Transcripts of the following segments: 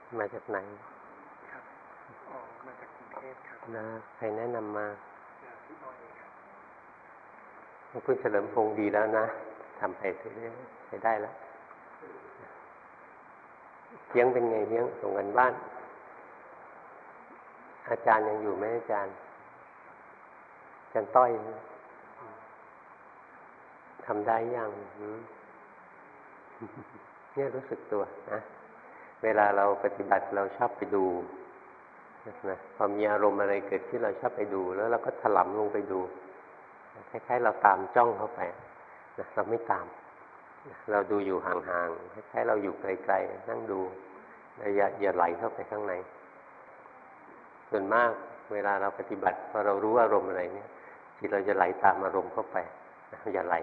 มาจากไหนครับมาจากกรุงเทพครับนะใครแนะนำมาพี่น้อยครับคุณเฉลิมพงษ์ดีแล้วนะทำไปเรื่อยๆใช้ได้แล้วเลี้ยงเป็นไงเลี้ยงส่งกันบ้านอาจารย์ยังอยู่ไหมอาจารย์ต้อยทำได้ยังเนี่ยรู้สึกตัวนะเวลาเราปฏิบัติเราชอบไปดูนะพอมีอารมณ์อะไรเกิดขึ้นเราชอบไปดูแล้วเราก็ถลำลงไปดูคล้ายๆเราตามจ้องเข้าไปนะเราไม่ตามเราดูอยู่ห่างๆคล้ายๆเราอยู่ไกลๆนั่งดูอย่าไหลเข้าไปข้างในส่วนมากเวลาเราปฏิบัติพอเรารู้อารมณ์อะไรเนี่ยจิตเราจะไหลตามอารมณ์เข้าไปอย่าไหล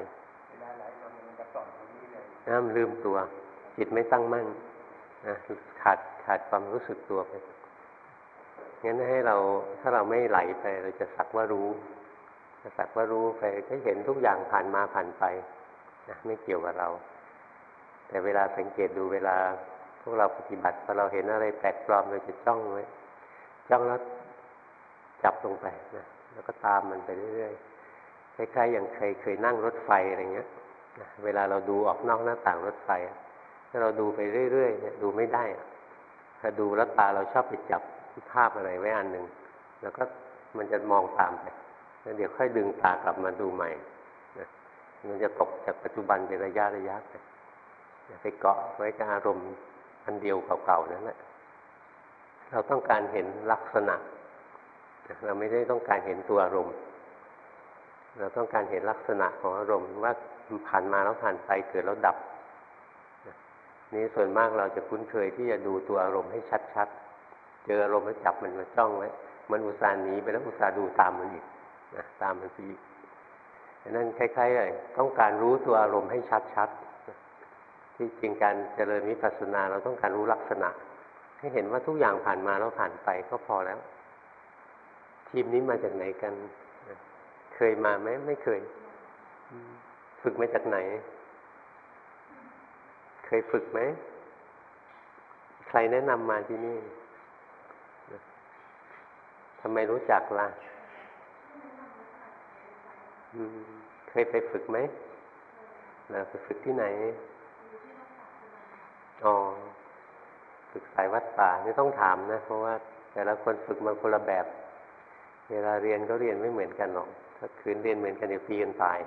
น้ำลืมตัวจิตไม่ตั้งมั่นนะขาดความรู้สึกตัวไปงั้นให้เราถ้าเราไม่ไหลไปเราจะสักว่ารู้ไปก็เห็นทุกอย่างผ่านมาผ่านไปนะไม่เกี่ยวกับเราแต่เวลาสังเกตดูเวลาพวกเราปฏิบัติพอเราเห็นอะไรแปลกปลอมเราจะจ้องไว้จ้องแล้วจับลงไปนะแล้วก็ตามมันไปเรื่อยๆคล้ายๆอย่างเคยนั่งรถไฟอะไรเงี้ยนะเวลาเราดูออกนอกหน้าต่างรถไฟถ้าเราดูไปเรื่อยๆเนี่ยดูไม่ได้ถ้าดูแล้วตาเราชอบไปจับภาพอะไรไว้อันหนึ่งแล้วก็มันจะมองตามไปแล้วเดี๋ยวค่อยดึงตากลับมาดูใหม่นะมันจะตกจากปัจจุบันเป็นระยะไปเกาะไว้กับอารมณ์อันเดียวเก่าๆนั่นแหละเราต้องการเห็นลักษณะเราไม่ได้ต้องการเห็นตัวอารมณ์เราต้องการเห็นลักษณะของอารมณ์ว่าผ่านมาแล้วผ่านไปเกิดแล้วดับนี่ส่วนมากเราจะคุ้นเคยที่จะดูตัวอารมณ์ให้ชัดๆเจออารมณ์แล้วจับมันมาจ้องไว้มันอุตส่าห์หนีไปแล้วอุตส่าห์ดูตามมันอีกตามมันไปอีกนั่นคล้ายๆเลยต้องการรู้ตัวอารมณ์ให้ชัดๆที่จริงการเจริญวิปัสสนาเราต้องการรู้ลักษณะให้เห็นว่าทุกอย่างผ่านมาแล้วผ่านไปก็พอแล้วทีมนี้มาจากไหนกันเคยมาไหมไม่เคยฝึกมาจากไหนเคยฝึกไหมใครแนะนำมาที่นี่ทำไมรู้จักล่ะเคยไปฝึกไหมไปฝึกที่ไหนอ๋อฝึกสายวัดป่านี่ต้องถามนะเพราะว่าแต่ละคนฝึกมาคนละแบบเวลาเรียนก็เรียนไม่เหมือนกันหรอกถ้าคืนเรียนเหมือนกันเดี๋ยวตีกันตาย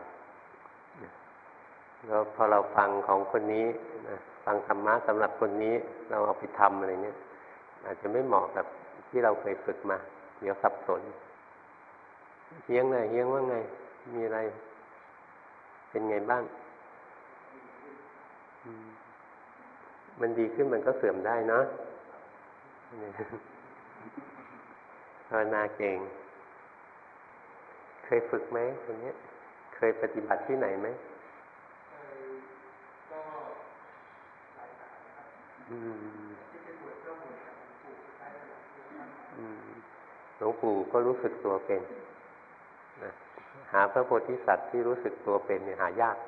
แล้วพอเราฟังของคนนี้นะฟังธรรมะสำหรับคนนี้เราเอาไปทำอะไรเนี่ยอาจจะไม่เหมาะกับที่เราเคยฝึกมาเดี๋ยวสับสนเฮียงว่าไงมีอะไรเป็นไงบ้างมันดีขึ้นมันก็เสื่อมได้เนาะภาวนาเก่งเคยฝึกไหมคนนี้เคยปฏิบัติที่ไหนไหมหลวงปู่ก็รู้สึกตัวเป็นนะหาพระโพธิสัตว์ที่รู้สึกตัวเป็นเนี่ยหายาก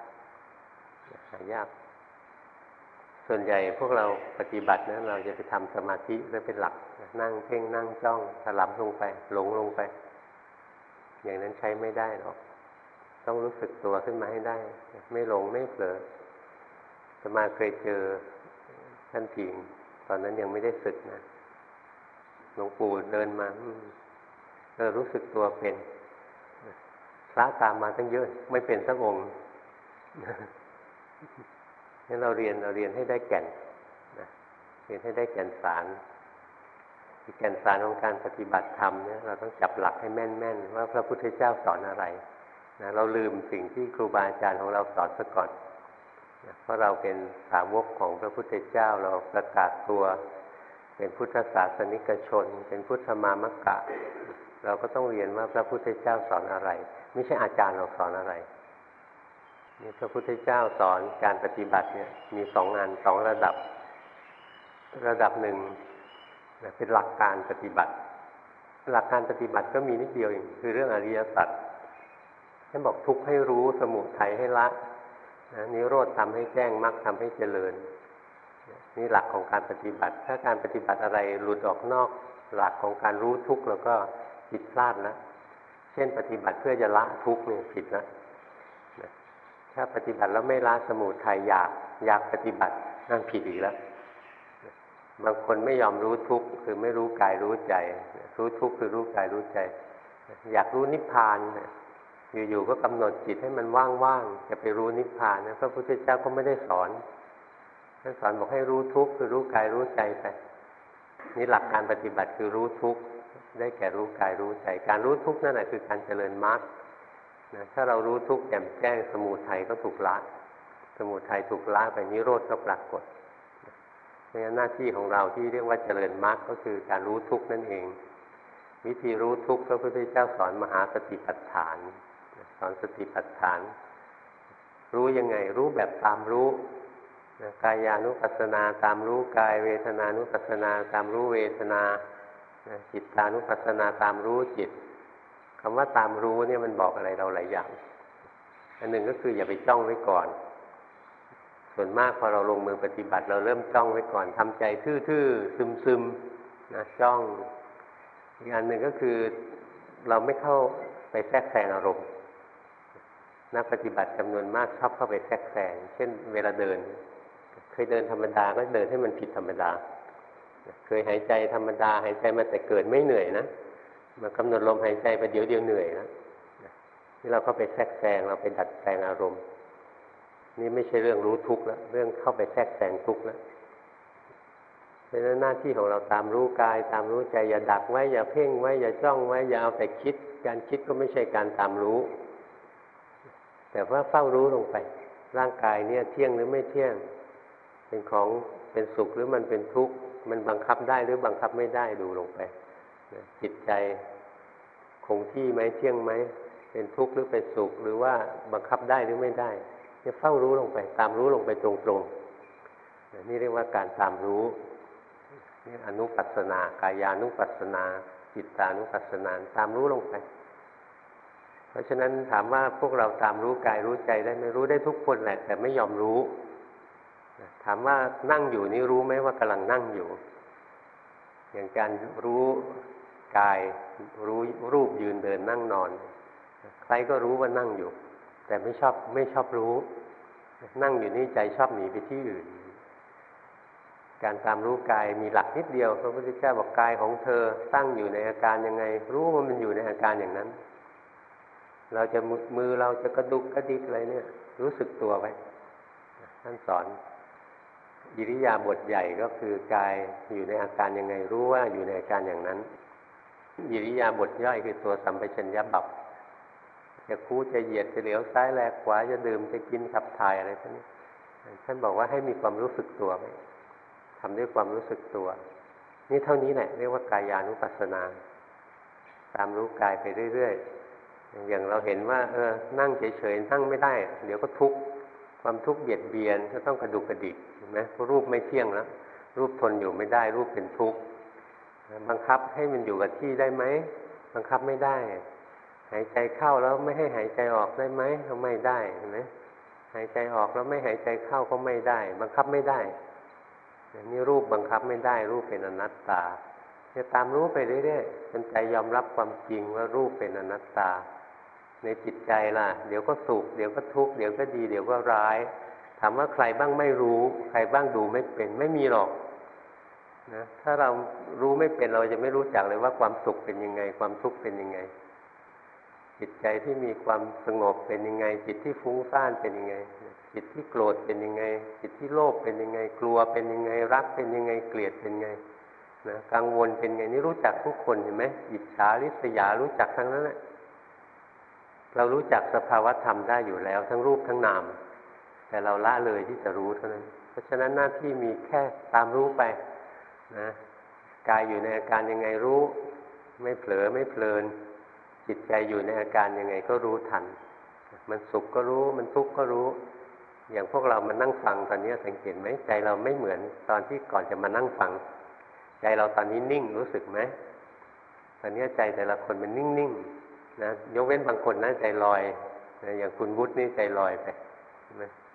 ส่วนใหญ่พวกเราปฏิบัตินะเราจะไปทำสมาธิแล้วเป็นหลักนั่งเพ่งนั่งจ้องถลำลงไปหลงลงไปอย่างนั้นใช้ไม่ได้หรอกต้องรู้สึกตัวขึ้นมาให้ได้ไม่หลงไม่เผลออาตมาเคยเจอท่านผิงตอนนั้นยังไม่ได้สึกนะหลวงปู่เดินมารู้สึกตัวเป็นพระตามมาตั้งเยอะไม่เป็นสักองค์งั้นเราเรียนให้ได้แก่นเรียนให้ได้แก่นสารแก่นสารของการปฏิบัติธรรมเนี่ยเราต้องจับหลักให้แม่นๆว่าพระพุทธเจ้าสอนอะไรนะเราลืมสิ่งที่ครูบาอาจารย์ของเราสอนซะก่อนนะเพราะเราเป็นสาวกของพระพุทธเจ้าเราประกาศตัวเป็นพุทธศาสนิกชนเป็นพุทธมามกะเราก็ต้องเรียนว่าพระพุทธเจ้าสอนอะไรไม่ใช่อาจารย์เราสอนอะไรนี่พระพุทธเจ้าสอนการปฏิบัติเนี่ยมี2ระดับหนึ่งเป็นหลักการปฏิบัติหลักการปฏิบัติก็มีนิดเดียวเองคือเรื่องอริยสัจท่านบอกทุกข์ให้รู้สมุทัยให้ละนิโรธทำให้แจ้งมรรคทำให้เจริญนี่หลักของการปฏิบัติถ้าการปฏิบัติอะไรหลุดออกนอกหลักของการรู้ทุกข์แล้วก็ผิดพลาดแล้วเช่นปฏิบัติเพื่อจะละทุกข์เนี่ยผิดแล้วถ้าปฏิบัติแล้วไม่ละสมุทัยอยากปฏิบัตินั่นผิดอีกแล้วบางคนไม่ยอมรู้ทุกข์คือไม่รู้กายรู้ใจรู้ทุกข์คือรู้กายรู้ใจอยากรู้นิพพานอยู่ๆก็กำหนดจิตให้มันว่างๆจะไปรู้นิพพานนะพระพุทธเจ้าก็ไม่ได้สอนท่านสอนบอกให้รู้ทุกข์คือรู้กายรู้ใจไปนี่หลักการปฏิบัติคือรู้ทุกข์ได้แก่รู้กายรู้ใจการรู้ทุกข์นั่นแหละคือการเจริญมรรคนะถ้าเรารู้ทุกข์แจ่มแจ้งสมุทัยก็ถูกละสมุทัยถูกละไปนิโรธก็ปรากฏเพราะฉะนั้นหน้าที่ของเราที่เรียกว่าเจริญมรรคก็คือการรู้ทุกข์นั่นเองวิธีรู้ทุกข์พระพุทธเจ้าสอนมหาสติปัฏฐานสอนสติปัฏฐานรู้ยังไงรู้แบบตามรู้กายานุปัสสนาตามรู้กายเวทนานุปัสสนาตามรู้เวทนาจิตานุปัสสนาตามรู้จิตคำว่าตามรู้เนี่ยมันบอกอะไรเราหลายอย่างอันหนึ่งก็คืออย่าไปจ้องไว้ก่อนส่วนมากพอเราลงมือปฏิบัติเราเริ่มจ้องไว้ก่อนทำใจทื่อๆซึมๆนะจ้องอีกอันหนึ่งก็คือเราไม่เข้าไปแทรกแซงอารมณ์นักปฏิบัติจำนวนมากชอบเข้าไปแทรกแซงเช่นเวลาเดินเคยเดินธรรมดาก็เดินให้มันผิดธรรมดาเคยหายใจธรรมดาหายใจมาแต่เกิดไม่เหนื่อยนะมากำหนดลมหายใจไปเดี๋ยวเหนื่อยนะนี่เราเข้าไปแทรกแซงเราไปดัดแปลงอารมณ์นี่ไม่ใช่เรื่องรู้ทุกข์แล้วเรื่องเข้าไปแทรกแซงทุกข์แล้วเพราะฉะนั้นหน้าที่ของเราตามรู้กายตามรู้ใจอย่าดักไว้อย่าเพ่งไว้อย่าจ้องไว้อย่าเอาแต่คิดการคิดก็ไม่ใช่การตามรู้แต่ว่าเฝ้ารู้ลงไปร่างกายเนี่ยเที่ยงหรือไม่เที่ยงเป็นของเป็นสุขหรือมันเป็นทุกข์มันบังคับได้หรือบังคับไม่ได้ดูลงไปจิตใจคงที่ไหมเที่ยงไหมเป็นทุกข์หรือเป็นสุขหรือว่าบังคับได้หรือไม่ได้จะเฝ้ารู้ลงไปตามรู้ลงไปตรงๆนี่เรียกว่าการตามรู้นี่อนุปัสสนากายานุปัสสนาจิตานุปัสสนาตามรู้ลงไปเพราะฉะนั้นถามว่าพวกเราตามรู้กายรู้ใจได้ไหมรู้ได้ทุกคนแหละแต่ไม่ยอมรู้ถามว่านั่งอยู่นี่รู้ไหมว่ากำลังนั่งอยู่อย่างการรู้กายรู้รูปยืนเดินนั่งนอนใครก็รู้ว่านั่งอยู่แต่ไม่ชอบรู้นั่งอยู่นี่ใจชอบหนีไปที่อื่นการตามรู้กายมีหลักนิดเดียวพระพุทธเจ้าบอกกายของเธอตั้งอยู่ในอาการยังไงรู้ว่ามันอยู่ในอาการอย่างนั้นเราจะมือเราจะกระดุกกระดิกอะไรเนี่ยรู้สึกตัวไว้ท่านสอนอิริยาบถใหญ่ก็คือกายอยู่ในอาการยังไงรู้ว่าอยู่ในอาการอย่างนั้นอิริยาบถย่อยคือตัวสัมปชัญญะบัพจะคู่จะเหยียดจะเหลียวซ้ายแลขวาจะดื่มจะกินขับถ่ายอะไรพวกนี้ท่านบอกว่าให้มีความรู้สึกตัวไว้ทำด้วยความรู้สึกตัวนี่เท่านี้แหละเรียกว่ากายานุปัสสนาตามรู้กายไปเรื่อยๆอย่างเราเห็นว่านั่งเฉยๆนั่งไม่ได้เดี๋ยวก็ทุกข์ความทุกข์เบียดเบียนก็ต้องกระดุกกระดิกเห็นไหมเพราะรูปไม่เที่ยงแล้วรูปทนอยู่ไม่ได้รูปเป็นทุกข์บังคับให้มันอยู่กับที่ได้ไหมบังคับไม่ได้หายใจเข้าแล้วไม่ให้หายใจออกได้ไหมก็ไม่ได้เห็นไหมหายใจออกแล้วไม่หายใจเข้าก็ไม่ได้บังคับไม่ได้นี่รูปบังคับไม่ได้รูปเป็นอนัตตาจะตามรู้ไปเรื่อยๆจนใจยอมรับความจริงว่ารูปเป็นอนัตตาในจิตใจล่ะเดี๋ยวก็สุขเดี๋ยวก็ทุกข์เดี๋ยวก็ดีเดี๋ยวก็ร้ายถามว่าใครบ้างไม่รู้ใครบ้างดูไม่เป็นไม่มีหรอกนะถ้าเรารู้ไม่เป็นเราจะไม่รู้จักเลยว่าความสุขเป็นยังไงความทุกข์เป็นยังไงจิตใจที่มีความสงบเป็นยังไงจิตที่ฟุ้งซ่านเป็นยังไงจิตที่โกรธเป็นยังไงจิตที่โลภเป็นยังไงกลัวเป็นยังไงรักเป็นยังไงเกลียดเป็นยังไงนะกังวลเป็นไงนี่รู้จักทุกคนเห็นไหมอิจฉาริษยารู้จักทั้งนั้นแหละเรารู้จักสภาวธรรมได้อยู่แล้วทั้งรูปทั้งนามแต่เราละเลยที่จะรู้เท่านั้นเพราะฉะนั้นหน้าที่มีแค่ตามรู้ไปนะกายอยู่ในอาการยังไงรู้ไม่เผลอไม่เพลินจิตใจอยู่ในอาการยังไงก็รู้ทันมันสุขก็รู้มันทุกข์ก็รู้อย่างพวกเรามานั่งฟังตอนนี้สังเกตไหมใจเราไม่เหมือนตอนที่ก่อนจะมานั่งฟังใจเราตอนนี้นิ่งรู้สึกไหมตอนนี้ใจแต่ละคนมันนิ่งๆนะยกเว้นบางคนนะใจลอยนะอย่างคุณวุฒินี่ใจลอยไปใช่ไหม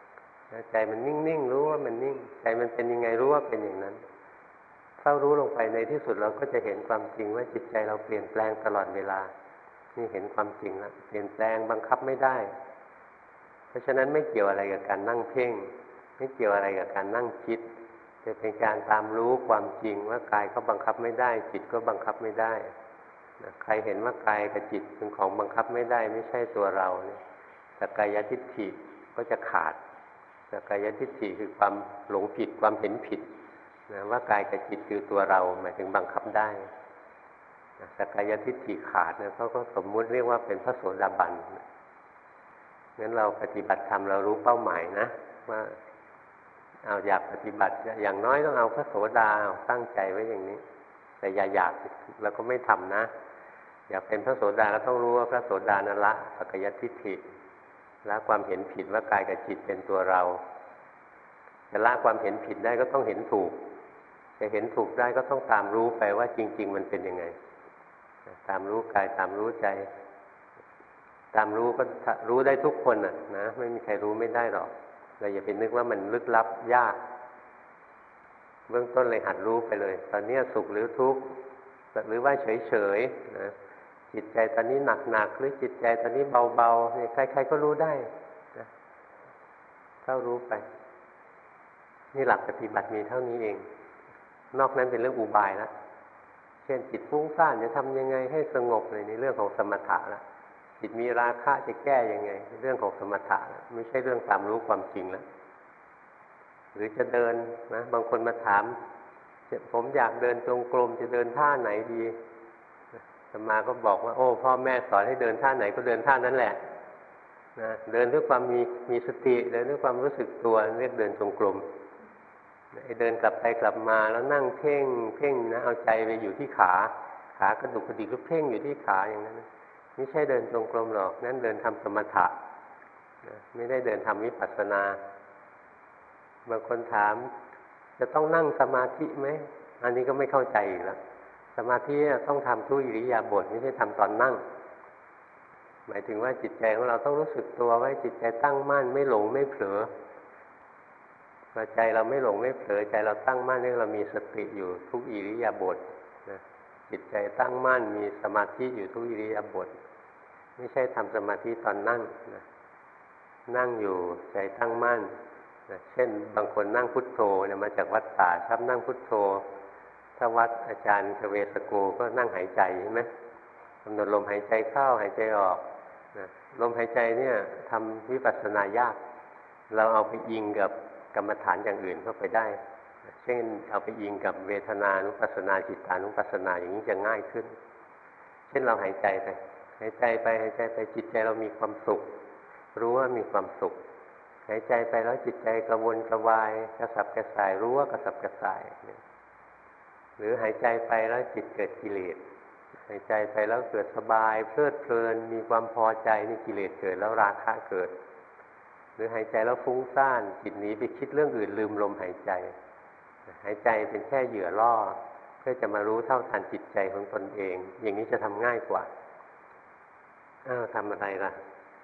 ใจมันนิ่งๆรู้ว่ามันนิ่งใจมันเป็นยังไงรู้ว่าเป็นอย่างนั้นเฝ้ารู้ลงไปในที่สุดเราก็จะเห็นความจริงว่าจิตใจเราเปลี่ยนแปลงตลอดเวลานี่เห็นความจริงแล้วเปลี่ยนแปลงบังคับไม่ได้เพราะฉะนั้นไม่เกี่ยวอะไรกับการนั่งเพ่งไม่เกี่ยวอะไรกับการนั่งคิดจะเป็นการตามรู้ความจริงว่ากายก็บังคับไม่ได้จิตก็บังคับไม่ได้ใครเห็นว่ากายกับจิตเป็นของบังคับไม่ได้ไม่ใช่ตัวเราเนี่ยสักกายทิฏฐิก็จะขาดสักกายทิฏฐิคือความหลงผิดความเห็นผิดนะว่ากายกับจิตคือตัวเราหมายถึงบังคับได้สักกายทิฏฐิขาดเนี่ยเขาก็สมมุติเรียกว่าเป็นพระโสดาบันงั้นเราปฏิบัติธรรมเรารู้เป้าหมายนะว่าเอาอยากปฏิบัติอย่างน้อยต้องเอาพระโสดาตั้งใจไว้อย่างนี้แต่อย่าอยากแล้วก็ไม่ทำนะอยากเป็นพระโสดาก็ต้องรู้ว่าพระโสดานั้นละสักกายทิฏฐิละความเห็นผิดว่ากายกับจิตเป็นตัวเราจะละความเห็นผิดได้ก็ต้องเห็นถูกจะเห็นถูกได้ก็ต้องตามรู้ไปว่าจริงๆมันเป็นยังไงตามรู้กายตามรู้ใจตามรู้ก็รู้ได้ทุกคนนะไม่มีใครรู้ไม่ได้หรอกเราอย่าไปนึกว่ามันลึกลับยากเบื้องต้นเลยหัดรู้ไปเลยตอนนี้สุขหรือทุกข์หรือว่าเฉยๆนะจิตใจตอนนี้หนักๆหรือจิตใจตอนนี้เบาๆนี่ใครๆก็รู้ได้นะเข้ารู้ไปนี่หลักปฏิบัติมีเท่านี้เองนอกนั้นเป็นเรื่องอุบายแล้วเช่นจิตฟุ้งซ่านจะทำยังไงให้สงบเลยในเรื่องของสมถะแล้วจิตมีราคะจะแก้ยังไงเรื่องของสมถะไม่ใช่เรื่องตามรู้ความจริงแล้วหรือจะเดินนะบางคนมาถามผมอยากเดินจงกรมจะเดินท่าไหนดีอาตมาก็บอกว่าโอ้พ่อแม่สอนให้เดินท่าไหนก็เดินท่านั้นแหละนะเดินด้วยความมีสติเดินด้วยความรู้สึกตัวเรียกเดินจงกรมเดินกลับไปกลับมาแล้วนั่งเพ่งนะเอาใจไปอยู่ที่ขากระดุกกระดิกก็เพ่งอยู่ที่ขาอย่างนั้นไม่ใช่เดินจงกรมหรอกนั่นเดินทำสมถะไม่ได้เดินทำวิปัสสนาบางคนถามจะต้องนั่งสมาธิไหมอันนี้ก็ไม่เข้าใจอีกแล้วสมาธิต้องทำทุกอิริยาบถไม่ใช่ทำตอนนั่งหมายถึงว่าจิตใจของเราต้องรู้สึกตัวไว้จิตใจตั้งมั่นไม่หลงไม่เผลอพอใจเราไม่หลงไม่เผลอใจเราตั้งมั่นนี่เรามีสติอยู่ทุกอิริยาบถนะจิตใจตั้งมั่นมีสมาธิอยู่ทุกอิริยาบถไม่ใช่ทำสมาธิตอนนั่งนะนั่งอยู่ใจตั้งมั่นนะเช่นบางคนนั่งพุทโธเนี่ยมาจากวัดป่าชอบนั่งพุทโธถ้าวัดอาจารย์เวสโกก็นั่งหายใจใช่ไหมกำหนดลมหายใจเข้าหายใจออกนะลมหายใจเนี่ยทำวิปัสสนายากเราเอาไปอิงกับกรรมฐานอย่างอื่นเข้าไปได้เช่นเอาไปอิงกับเวทนานุปัสสนาจิตานุปัสสนาอย่างนี้จะง่ายขึ้นเช่นเราหายใจไปหายใจไปจิตใจเรามีความสุขรู้ว่ามีความสุขหายใจไปแล้วจิตใจกระวนกระวายกระสับกระส่ายรู้ว่ากระสับกระส่ายหรือหายใจไปแล้วจิตเกิดกิเลสหายใจไปแล้วเกิดสบายเพลิดเพลินมีความพอใจนี่กิเลสเกิดแล้วราคะเกิดหรือหายใจแล้วฟุ้งซ่านจิตหนีไปคิดเรื่องอื่นลืมลมหายใจหายใจเป็นแค่เหยื่อล่อเพื่อจะมารู้เท่าทันจิตใจของตนเองอย่างนี้จะทำง่ายกว่าทำอะไรล่ะ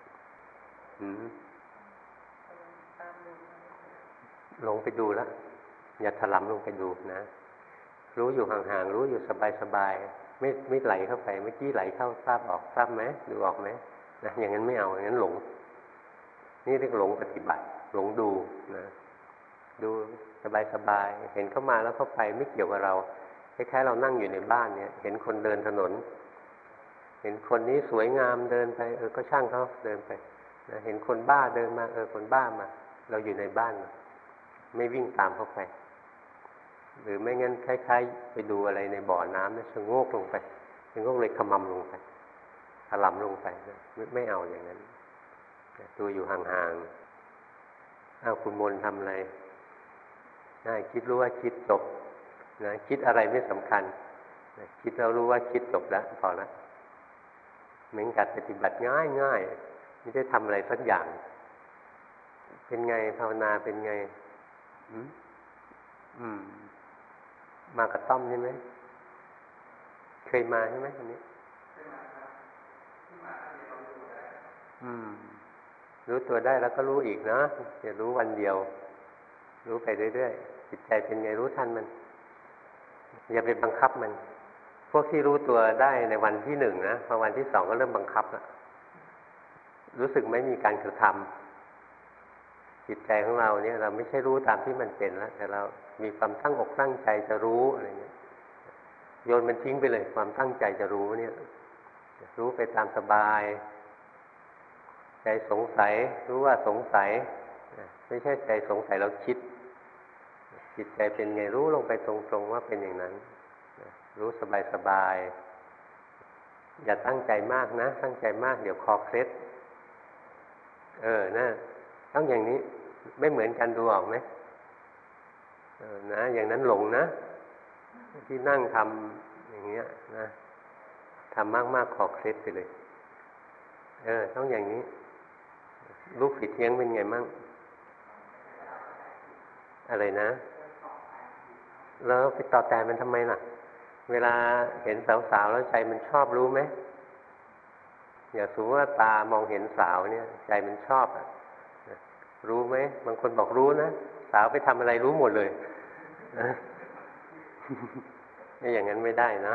ลงไปดูแล้วอย่าถลำลงไปดูนะรู้อยู่ห่างๆรู้อยู่สบายๆไม่ไหลเข้าไปเมื่อกี้ไหลเข้าทราบออกทราบไหมดูออกไหมนะอย่างนั้นไม่เอาอย่างนั้นหลงนี่เรียกหลงปฏิบัติหลงดูนะดูสบายๆเห็นเข้ามาแล้วเข้าไปไม่เกี่ยวกับเราคล้ายๆเรานั่งอยู่ในบ้านเนี่ยเห็นคนเดินถนนเห็นคนนี้สวยงามเดินไปก็ช่างเขาเดินไปนะเห็นคนบ้าเดินมาคนบ้ามาเราอยู่ในบ้านไม่วิ่งตามเข้าไปหรือไม่งั้นคล้ายๆไปดูอะไรในบ่อน้ำเนี่ยชะโงกลงไปชะโงกเลยขมำลงไปถลำลงไปไม่เอาอย่างนั้นดูอยู่ห่างๆคุณมนทำอะไรคิดรู้ว่าคิดจบนะคิดอะไรไม่สำคัญคิดเรารู้ว่าคิดจบแล้วพอแล้วเหมือนการปฏิบัติง่ายๆไม่ได้ทำอะไรสักอย่างเป็นไงภาวนาเป็นไงมากับต้อมใช่ไหมเคยมาใช่ไหมอันนี้รู้ตัวได้แล้วก็รู้อีกนะอย่ารู้วันเดียวรู้ไปเรื่อยๆจิตใจเป็นไงรู้ทันมันอย่าไปบังคับมันพวกที่รู้ตัวได้ในวันที่หนึ่งนะพอวันที่สองก็เริ่มบังคับแล้วรู้สึกไม่มีการกระทำจิตใจของเราเนี่ยเราไม่ใช่รู้ตามที่มันเป็นแล้วแต่เรามีความตั้งอกตั้งใจจะรู้อะไรเงี้ยโยนมันทิ้งไปเลยความตั้งใจจะรู้เนี่ยรู้ไปตามสบายใจสงสัยรู้ว่าสงสัยไม่ใช่ใจสงสัยเราคิดจิตใจเป็นไงรู้ลงไปตรงๆว่าเป็นอย่างนั้นรู้สบายๆอย่าตั้งใจมากนะตั้งใจมากเดี๋ยวคอเคล็ดนะต้องอย่างนี้ไม่เหมือนกันดูออกไหมนะอย่างนั้นหลงนะที่นั่งทำอย่างเงี้ยนะทำมากๆคอเคล็ดไปเลยต้องอย่างนี้ลูกผิดเทียงเป็นไงมั่งอะไรนะแล้วไปต่อแต่มันทำไมล่ะเวลาเห็นสาวๆแล้วใจมันชอบรู้ไหมอย่างสมมติว่าตามองเห็นสาวเนี่ยใจมันชอบรู้ไหมบางคนบอกรู้นะสาวไปทำอะไรรู้หมดเลยไม่อย่างนั้นไม่ได้นะ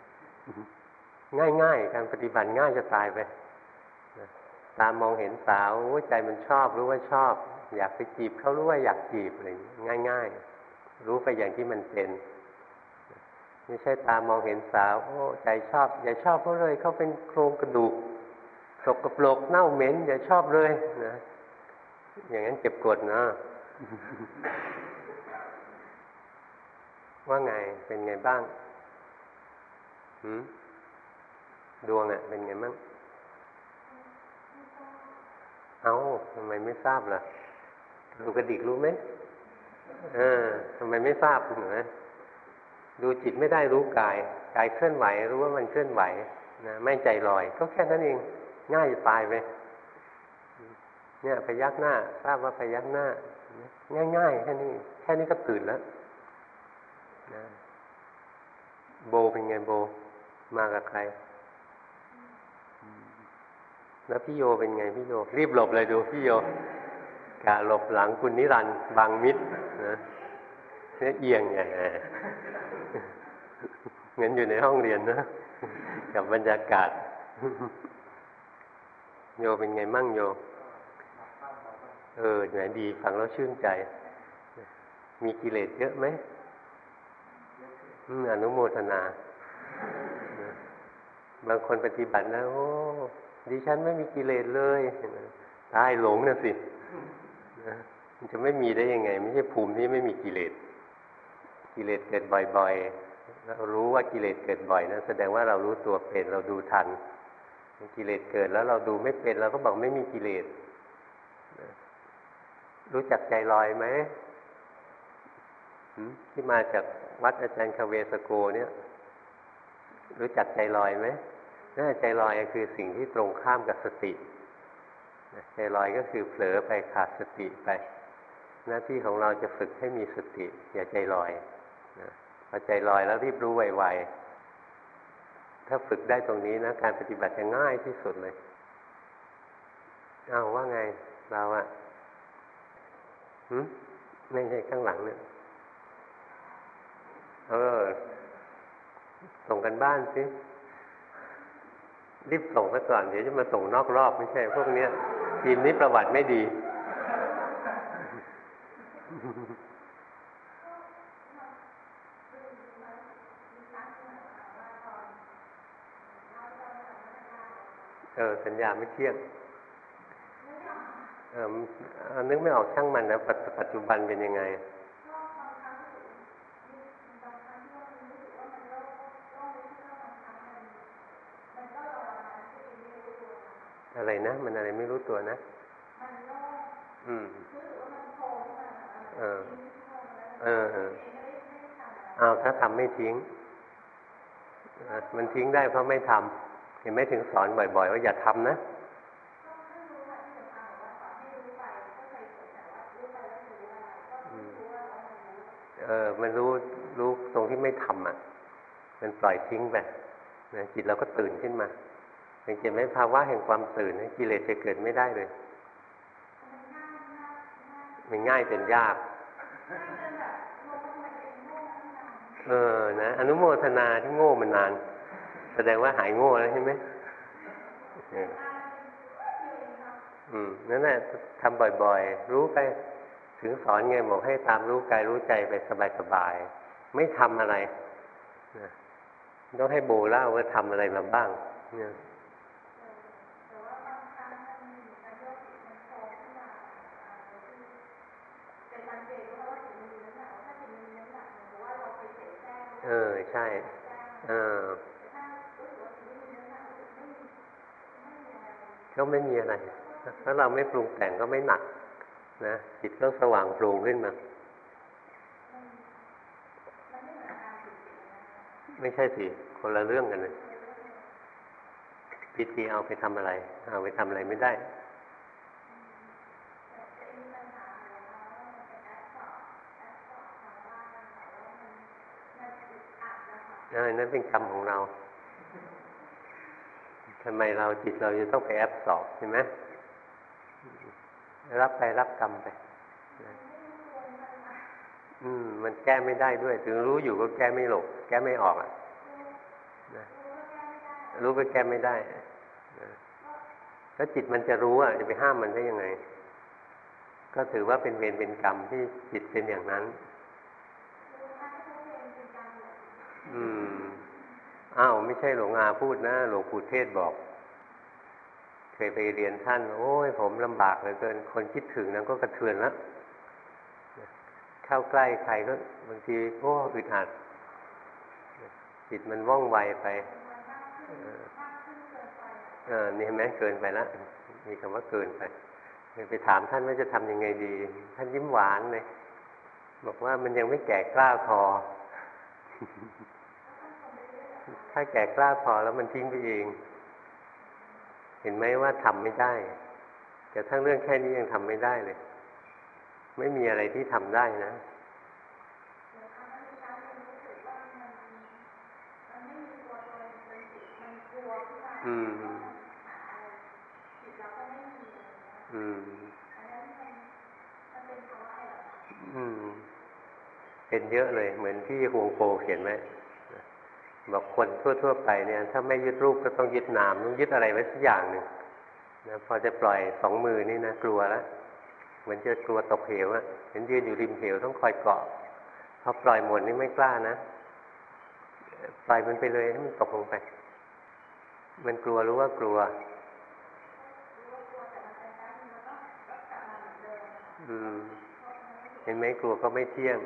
ง่ายๆการปฏิบัติง่ายจะตายไปตามองเห็นสาวใจมันชอบรู้ว่าชอบอยากไปจีบเขารู้ว่าอยากจีบอะไรง่ายๆรู้ไปอย่างที่มันเป็นไม่ใช่ตามองเห็นสาวใจชอบอย่าชอบเขาเลยเขาเป็นโครงกระดูกสกปรกเน่าเหม็นอย่าชอบเลยนะอย่างนั้นเจ็บกดนะว่าไงเป็นไงบ้างดวงเป็นไงบ้างทำไมไม่ทราบล่ะดูกระดิกรู้ไหมทำไมไม่ทราบเหรอดูจิตไม่ได้รู้กายกายเคลื่อนไหวรู้ว่ามันเคลื่อนไหวนะไม่ใจลอยก็แค่นั้นเองง่ายจะตายไปเนี่ยพยักหน้าทราบว่าพยักหน้าง่ายๆแค่นี้ก็ตื่นแล้วนะโบเป็นไงโบมากับใครแล้วพี่โยเป็นไงพี่โยรีบหลบเลยดูพี่โยกะหลบหลังคุณนิรันดร์บังมิดนะเนี่ยเอียงอย่างไรเหมือนอยู่ในห้องเรียนนะกับบรรยากาศโยเป็นไงมั่งโยไหนดีฟังแล้วชื่นใจมีกิเลสเยอะไหมอนุโมทนาบางคนปฏิบัตินะดิฉันไม่มีกิเลสเลยตายหลงนะสิมันจะไม่มีได้ยังไงไม่ใช่ภูมิที่ไม่มีกิเลสกิเลสเกิดบ่อยๆเรารู้ว่ากิเลสเกิดบ่อยนะแสดงว่าเรารู้ตัวเป็นเราดูทันกิเลสเกิดแล้วเราดูไม่เป็นเราก็บอกไม่มีกิเลสรู้จักใจลอยไหมที่มาจากวัดอาจารย์คาเวสโกเนี่ยรู้จักใจลอยไหมใจลอยคือสิ่งที่ตรงข้ามกับสติใจลอยก็คือเผลอไปขาดสติไปหน้าที่ของเราจะฝึกให้มีสติอย่าใจลอยพอใจลอยแล้วรีบรู้ไวๆถ้าฝึกได้ตรงนี้นะการปฏิบัติจะง่ายที่สุดเลยว่าไงเราไม่ใช่ข้างหลังเนี่ยส่งกันบ้านสิรีบส่งซะก่อนเดี๋ยวจะมาส่งนอกรอบไม่ใช่พวกเนี้ยทีมนี้ประวัติไม่ดีสัญญาไม่เที่ยงนึกไม่ออกช่างมันนะปัจจุบันเป็นยังไงอะไรนะมันอะไรไม่รู้ตัวนะถ้าทำไม่ทิ้งมันทิ้งได้เพราะไม่ทำเห็นไหมถึงสอนบ่อยๆว่าอย่าทำนะมันรู้ตรงที่ไม่ทำมันปล่อยทิ้งไปจิตเราก็ตื่นขึ้นมาเห็นไหมภาวะแห่งความตื่นกิเลสจะเกิดไม่ได้เลยมันง่ายเป็นยากนะอนุโมทนาที่โง่มันนานแสดงว่าหายโง่แล้วใช่ไหมนั่นแหละทำบ่อยๆรู้ไปถึงสอนไงบอกให้ตามรู้กายรู้ใจไปสบายๆไม่ทำอะไรต้องให้โบเล่าว่าทำอะไรมาบ้างเนี่ยใช่ก็ไม่มีอะไรถ้าเราไม่ปรุงแต่งก็ไม่หนักนะจิตก็สว่างโปร่งขึ้นมาไม่ใช่สิคนละเรื่องกันเลยปิติเอาไปทำอะไรเอาไปทำอะไรไม่ได้นั่นเป็นกรรมของเราทำไมจิตเราจะต้องไปแอบสอบใช่ไหมรับกรรมไปมันแก้ไม่ได้ด้วยถึงรู้อยู่ก็แก้ไม่หลบแก้ไม่ออกรู้ก็แก้ไม่ได้ก็จิตมันจะรู้จะไปห้ามมันได้ยังไงก็ถือว่าเป็นเวรเป็นกรรมที่จิตเป็นอย่างนั้นไม่ใช่หลวงอาพูดนะหลวงปู่เทศบอกเคยไปเรียนท่านโอ้ยผมลำบากเหลือเกินคนคิดถึงนั้นก็กระเทือนแล้วเข้าใกล้ใครก็บางทีอึดอัดจิตมันว่องไวไปนี่เห็นไหมเกินไปแล้วมีคำว่าเกินไปไปถามท่านว่าจะทำยังไงดีท่านยิ้มหวานเลยบอกว่ามันยังไม่แก่กล้าพอถ้าแก่กล้าพอแล้วมันทิ้งไปเองเห็นไหมว่าทำไม่ได้แต่ทั้งเรื่องแค่นี้ยังทำไม่ได้เลยไม่มีอะไรที่ทำได้นะเป็นเยอะเลยเหมือนที่ฮวงโปเขียนไว้บอกคนทั่วๆไปเนี่ยถ้าไม่ยึดรูปก็ต้องยึดนามต้องยึดอะไรไว้สักอย่างหนึ่งนะพอจะปล่อยสองมือนี่นะกลัวแล้วเหมือนจะกลัวตกเหวเห็นยืนอยู่ริมเหวต้องคอยเกาะพอปล่อยหมดนี่ไม่กล้านะปล่อยมันไปเลยให้มันตกลงไปมันกลัวรู้ว่ากลัวเห็นไหมกลัวก็ไม่เที่ยง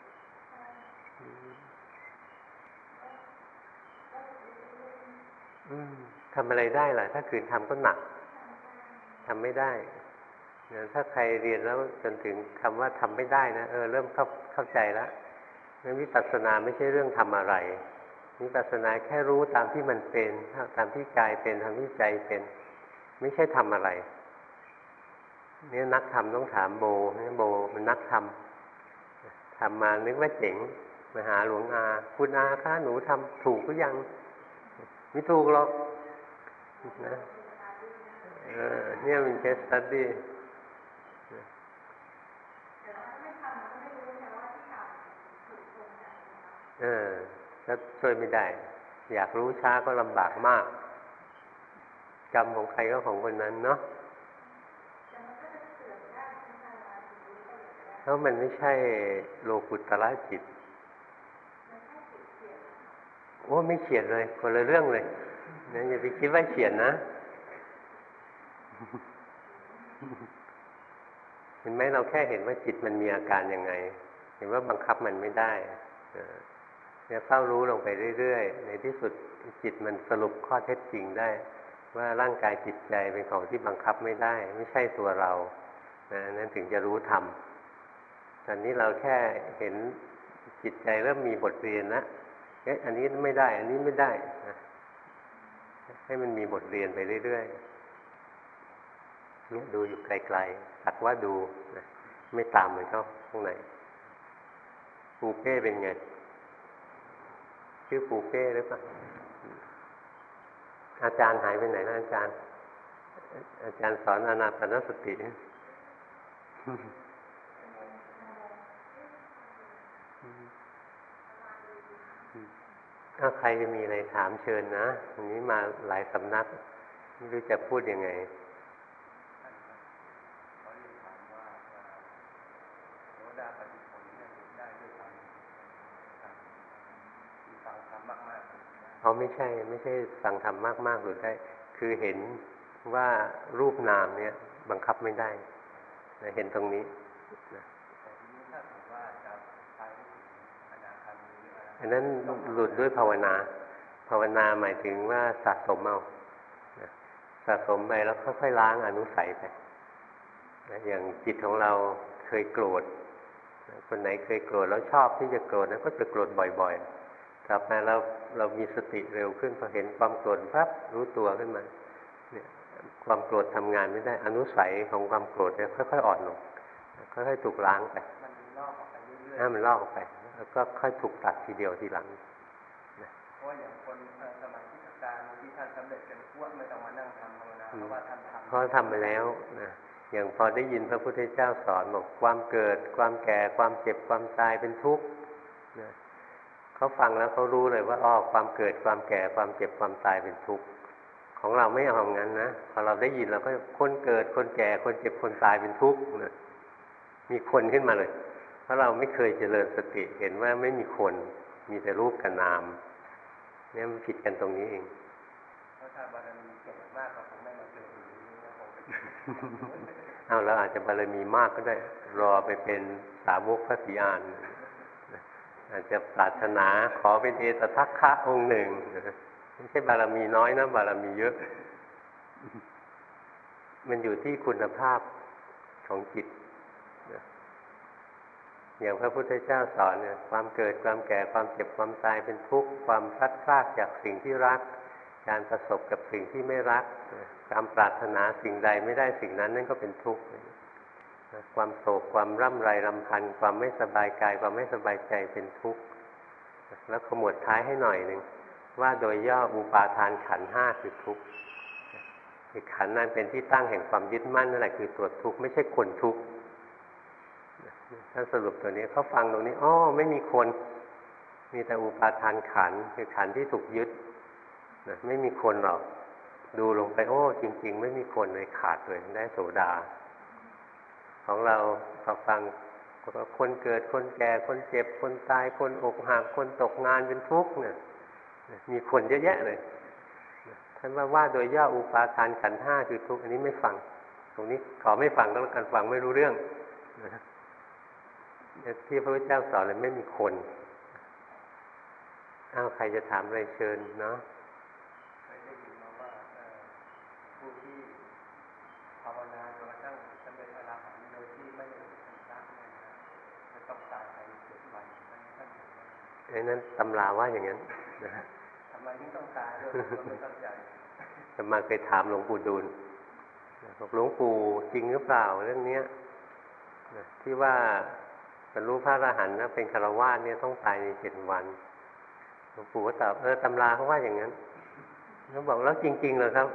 ทำอะไรได้ล่ะถ้าขืนทำก็หนักทำไม่ได้ถ้าใครเรียนแล้วจนถึงคำว่าทำไม่ได้นะเริ่มเข้าใจแล้วงั้นวิปัสสนาไม่ใช่เรื่องทำอะไรวิปัสสนาแค่รู้ตามที่มันเป็นตามที่กายเป็นตามที่ใจเป็นไม่ใช่ทำอะไรเนี่ยนักธรรมต้องถามโบโบมันนักธรรมทำมานึกว่าเจ๋งมาหาหลวงอาคุณอาคะหนูทำถูกหรือยังไม่ถูกหรอกนะเนี่ยมันเคสสตั๊ดดี้ก็ช่วยไม่ได้อยากรู้ช้าก็ลำบากมากกรรมของใครก็ของคนนั้นเนาะเพราะมันไม่ใช่โลกุตตรจิตไม่เฉียดเลยคนละเรื่องเลยนะอย่าไปคิดว่าเฉียดนะเห็นไหมเราแค่เห็นว่าจิตมันมีอาการยังไงเห็นว่าบังคับมันไม่ได้เนี่ยเฝ้ารู้ลงไปเรื่อยๆในที่สุดจิตมันสรุปข้อเท็จจริงได้ว่าร่างกายจิตใจเป็นของที่บังคับไม่ได้ไม่ใช่ตัวเรานั่นถึงจะรู้ธรรมตอนนี้เราแค่เห็นจิตใจเริ่มมีบทเรียนนะอันนี้ไม่ได้อันนี้ไม่ได้ให้มันมีบทเรียนไปเรื่อยๆเนี่ยดูอยู่ไกลๆสักว่าดูนะไม่ตามมันเข้าข้างในปูเป้เป็นไงชื่อปูเป้หรือเปล่าอาจารย์หายไปไหนนะอาจารย์สอนอานาปานสติถ้าใครจะมีอะไรถามเชิญนะวันนี้มาหลายสำนักไม่รู้จะพูดยังไงเขาไม่ใช่ฟังธรรมมากๆหรือได้คือเห็นว่ารูปนามเนี่ยบังคับไม่ได้นะเห็นตรงนี้นะอันนั้นหลุดด้วยภาวนาภาวนาหมายถึงว่าสะสมเอานะสะสมไปแล้วค่อยๆล้างอนุสัยไปนะอย่างจิตของเราเคยโกรธคนไหนเคยโกรธแล้วชอบที่จะโกรธนะก็จะโกรธบ่อยๆกลับมาเรามีสติเร็วขึ้นพอเห็นความโกรธปั๊บรู้ตัวขึ้นมาเนี่ยความโกรธทำงานไม่ได้อนุสัยของความโกรธเนี่ยค่อยๆอ่อนลงค่อยๆถูกล้างไปมันลอกออกไปเรื่อยๆมันลอกออกไปแล้วก็ค่อยถูกตัดทีเดียวทีหลังนะเพราะอย่างคนสมัยที่การที่ท่านสำเร็จกันพวกไม่ต้องมานั่งทำภาวนาเพราะว่าท่านทำเพราะทำไปแล้วนะอย่างพอได้ยินพระพุทธเจ้าสอนบอกความเกิดความแก่ความเจ็บความตายเป็นทุกข์นะเขาฟังแล้วเขารู้เลยว่าความเกิดความแก่ความเจ็บความตายเป็นทุกข์ของเราไม่เอางั้นนะพอเราได้ยินเราก็คนเกิดคนแก่คนเจ็บคนตายเป็นทุกข์นะมีคนขึ้นมาเลยเพราะเราไม่เคยเจริญสติเห็นว่าไม่มีคนมีแต่รูปกับนามเนี่ยมันผิดกันตรงนี้เองเพราะถ้าบารมีเก่งมากก็คงไม่มาเจออย่างนี้นะผมเราอาจจะบารมีมากก็ได้รอไปเป็นสาวกพระศรีอานอาจจะปรารถนาขอเป็นเอตทัคคะองค์หนึ่งไม่ใช่บารมีน้อยนะบารมีเยอะมันอยู่ที่คุณภาพของจิตอย่างพระพุทธเจ้าสอนเนี่ยความเกิดความแก่ความเจ็บความตายเป็นทุกข์ความพลัดพรากจากสิ่งที่รักการประสบกับสิ่งที่ไม่รักความปรารถนาสิ่งใดไม่ได้สิ่งนั้นนั่นก็เป็นทุกข์ความโศกความร่ำไรรำพันความไม่สบายกายความไม่สบายใจเป็นทุกข์แล้วขมวดท้ายให้หน่อยหนึ่งว่าโดยย่ออุปาทานขันธ์ห้าคือทุกข์ขันธ์นั้นเป็นที่ตั้งแห่งความยึดมั่นนั่นแหละคือตัวทุกข์ไม่ใช่คนทุกข์ถ้าสรุปตัวนี้เขาฟังตรงนี้ไม่มีคนมีแต่อุปาทานขันธ์คือขันธ์ที่ถูกยึดนะไม่มีคนหรอกดูลงไปจริงๆไม่มีคนเลยขาดเลยได้โสดาของเราพอฟังคนเกิดคนแก่คนเจ็บคนตายคนอกหักคนตกงานเป็นทุกข์เนี่ยมีคนเยอะแยะเลยท่านว่าโดยย่ออุปาทานขันธ์ห้าคือทุกข์อันนี้ไม่ฟังตรงนี้ขอไม่ฟังก็แล้วกันฟังไม่รู้เรื่องที่พระพุทธเจ้าสอนเลยไม่มีคนใครจะถามอะไรเชิญเนาะเคยได้ยินมาว่าผู้ที่ภาวนาจนกระทั่งสำเร็จอรหันต์โดยที่ไม่ได้สัมผัสเนี่ยจะต้องตายไป7 วันไอ้นั้นตำราว่าอย่างนั้นนะทำไมถึงต้องตายด้วยไม่เข้าใจแต่มาเคยถามหลวงปู่ดูลบอกหลวงปู่จริงหรือเปล่าเรื่องนี้ที่ว่าบรรลุพระอรหันต์นะเป็นฆราวาสเนี่ยต้องตายใน7 วันหลวงปู่ก็ตอบตำราเขาว่าอย่างนั้นเขาบอกแล้วจริงๆเหรอครับ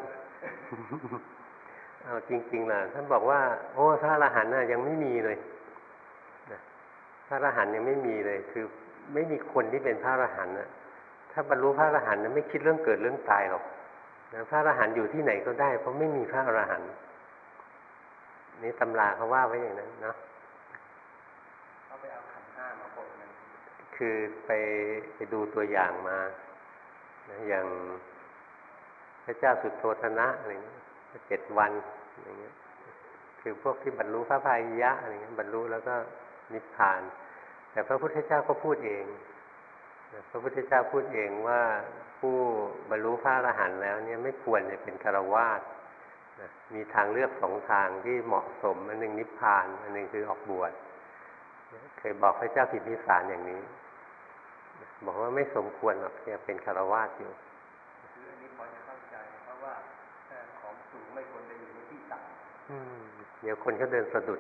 เอาจริงๆล่ะท่านบอกว่าพระอรหันต์น่ะยังไม่มีเลยพระอรหันต์ยังไม่มีเลยคือไม่มีคนที่เป็นพระอรหันต์นะถ้าบรรลุพระอรหันต์นะไม่คิดเรื่องเกิดเรื่องตายหรอกพระอรหันต์อยู่ที่ไหนก็ได้เพราะไม่มีพระอรหันต์นี่ตำราเขาว่าไว้อย่างนั้นเนาะเขาไปเอาขันธ์ห้ามาปนกันคือไปดูตัวอย่างมาอย่างพระเจ้าสุโธทนะอะไรเงี้ย7 วันอย่างเงี้ยคือพวกที่บรรลุพระพายยะอะไรเงี้ยบรรลุแล้วก็นิพพานแต่พระพุทธเจ้าก็พูดเองพระพุทธเจ้าพูดเองว่าผู้บรรลุพระอรหันต์แล้วเนี่ยไม่ควรจะเป็นฆราวาสมีทางเลือก2 ทางที่เหมาะสมอันหนึ่งนิพพานอันหนึ่งคือออกบวชเคยบอกพระเจ้าพิมพิสารอย่างนี้บอกว่าไม่สมควรหรอกจะเป็นฆราวาสอยู่คืออันนี้พอจะเข้าใจเพราะว่าของสูงไม่ควรจะอยู่ในที่ต่ำเดี๋ยวคนก็เดินสะดุด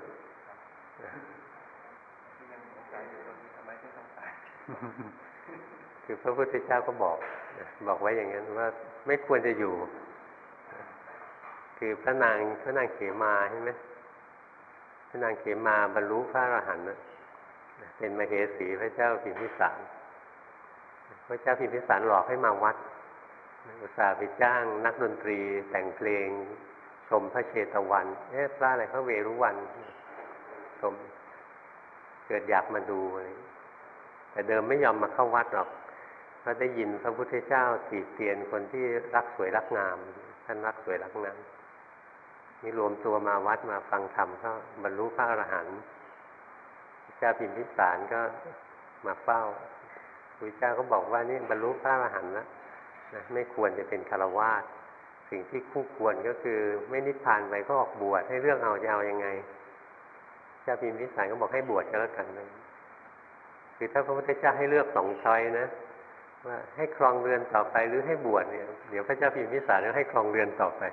ยังสงสัยอยู่ตรงนี้ทำไมถึงต้องตายคือพระพุทธเจ้าก็บอกไว้อย่างนั้นว่าไม่ควรจะอยู่คือพระนางเขมาใช่ไหมพระนางเขมาบรรลุพระอรหันต์เป็นมเหสีพระเจ้าพิมพิสารพระเจ้าพิมพิสารหลอกให้มาวัดอุตส่าห์ไปจ้างนักดนตรีแต่งเพลงชมพระเชตวันพระอะไรพระเวรุวันชมเกิดอยากมาดูอะไรแต่เดิมไม่ยอมมาเข้าวัดหรอกเพราะได้ยินพระพุทธเจ้าติเตียนคนที่รักสวยรักงามท่านรักสวยรักงามนี่รวมตัวมาวัดมาฟังธรรมก็บรรลุพระอรหันต์พระเจ้าพิมพิสารก็มาเฝ้าพระเจ้าก็บอกว่านี่บรรลุพระอรหันต์แล้วนะไม่ควรจะเป็นฆราวาสสิ่งที่คู่ควรก็คือไม่นิพพานไปก็ออกบวชให้เลือกเอาจะเอายังไงเจ้าพิมพิสารก็บอกให้บวชก็แล้วกันนะคือถ้าพระพุทธเจ้าให้เลือกสองช้อยนะว่าให้ครองเรือนต่อไปหรือให้บวชเนี่ยเดี๋ยวพระเจ้าพิมพิสารก็ให้ครองเรือนต่อไป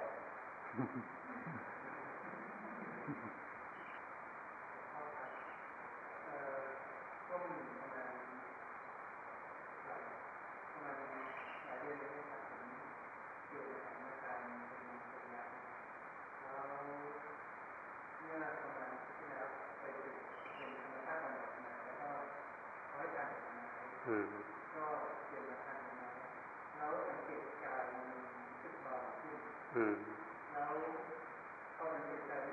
ก็เปลี่ยนราคาแล้วสังเกตการมันรู้สึกเบาขึ้นแล้วพอสังเกตการ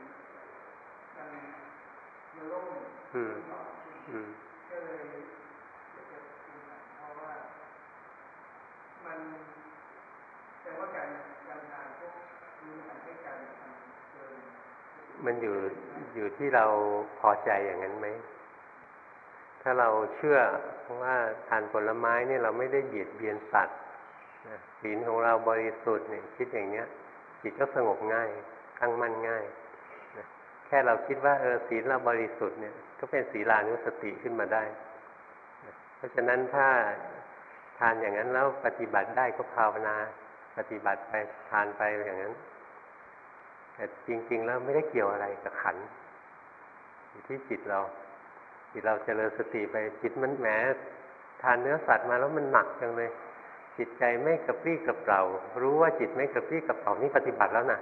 มันโล่งเบาขึ้นก็เลยอยากจะคุยกันเพราะว่ามันแต่ว่าการทานพวกนี้มันให้การทำเกินมันอยู่ที่เราพอใจอย่างนั้นไหมถ้าเราเชื่อว่าทานผลไม้นี่เราไม่ได้เบียดเบียนสัตว์ศีลของเราบริสุทธิ์เนี่ยคิดอย่างเนี้ยจิตก็สงบง่ายตั้งมั่นง่ายแค่เราคิดว่าศีลเราบริสุทธิ์เนี่ยก็เป็นศีลานุสติขึ้นมาได้เพราะฉะนั้นถ้าทานอย่างนั้นแล้วปฏิบัติได้ก็ภาวนาปฏิบัติไปทานไปอย่างนั้นแต่จริงๆแล้วไม่ได้เกี่ยวอะไรกับขันธ์อยู่ที่จิตเราเจริญสติไปจิตมันแหมทานเนื้อสัตว์มาแล้วมันหนักจังเลยจิตใจไม่กระปรี้กระเปร่ารู้ว่าจิตไม่กระปรี้กระเปร่านี่ปฏิบัติแล้วนะ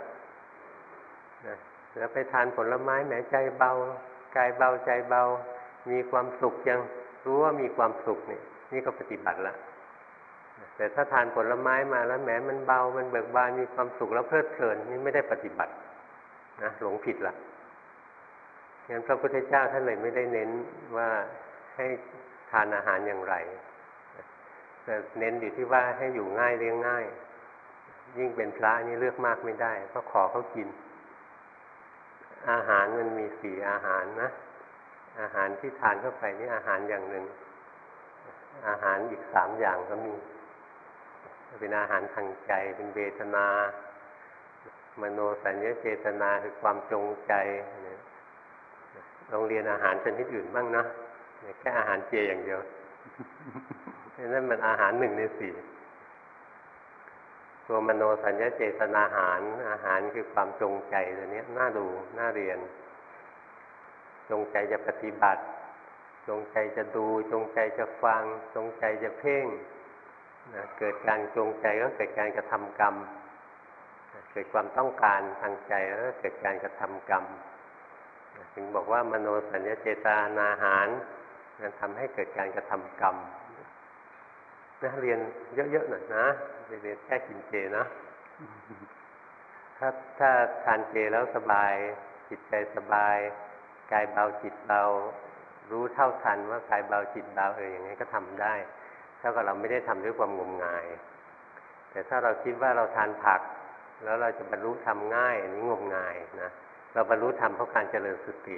แล้วไปทานผลไม้แหมใจเบากายเบาใจเบามีความสุขยังรู้ว่ามีความสุขนี่ก็ปฏิบัติแล้วแต่ถ้าทานผลไม้มาแล้วแหมมันเบามันเบิกบานมีความสุขแล้วเพลิดเพลินนี่ไม่ได้ปฏิบัตินะหลงผิดละงั้นพระพุทธเจ้าท่านเลยไม่ได้เน้นว่าให้ทานอาหารอย่างไรแต่เน้นอยู่ที่ว่าให้อยู่ง่ายเลี้ยงง่ายยิ่งเป็นพระนี่เลือกมากไม่ได้เพราะขอเขากินอาหารมันมี4อาหารนะอาหารที่ทานเข้าไปนี่อาหารอย่างหนึ่งอาหารอีก3อย่างก็มีเป็นอาหารทางใจเป็นเวทนามโนสัญญาเจตนาคือความจงใจโรงเรียนอาหารชนิดอื่นบ้างนะแค่อาหารเจอย่างเดียวนั่นมันอาหาร1 ใน 4ตัวมโนสัญญาเจตนาอาหารคือความจงใจตัวนี้น่าดูน่าเรียนจงใจจะปฏิบัติจงใจจะดูจงใจจะฟังจงใจจะเพ่งเกิดการจงใจก็เกิดการกระทำกรรมเกิดความต้องการทางใจแล้วก็เกิดการกระทำกรรมถึงบอกว่ามโนสัญญาเจตนาอาหารมันทำให้เกิดการกระทำกรรมนะเรียนเยอะๆหน่อยนะเรียนแค่กินเจนะถ้าทานเจแล้วสบายจิตใจสบายกายเบาจิตเบารู้เท่าทันว่ากายเบาจิตเบาอย่างนี้ก็ทำได้เท่ากับเราไม่ได้ทำด้วยความงมงายแต่ถ้าเราคิดว่าเราทานผักแล้วเราจะบรรลุธรรมง่ายอันนี้งมงายนะเราบรรลุธรรมเพราะการเจริญสติ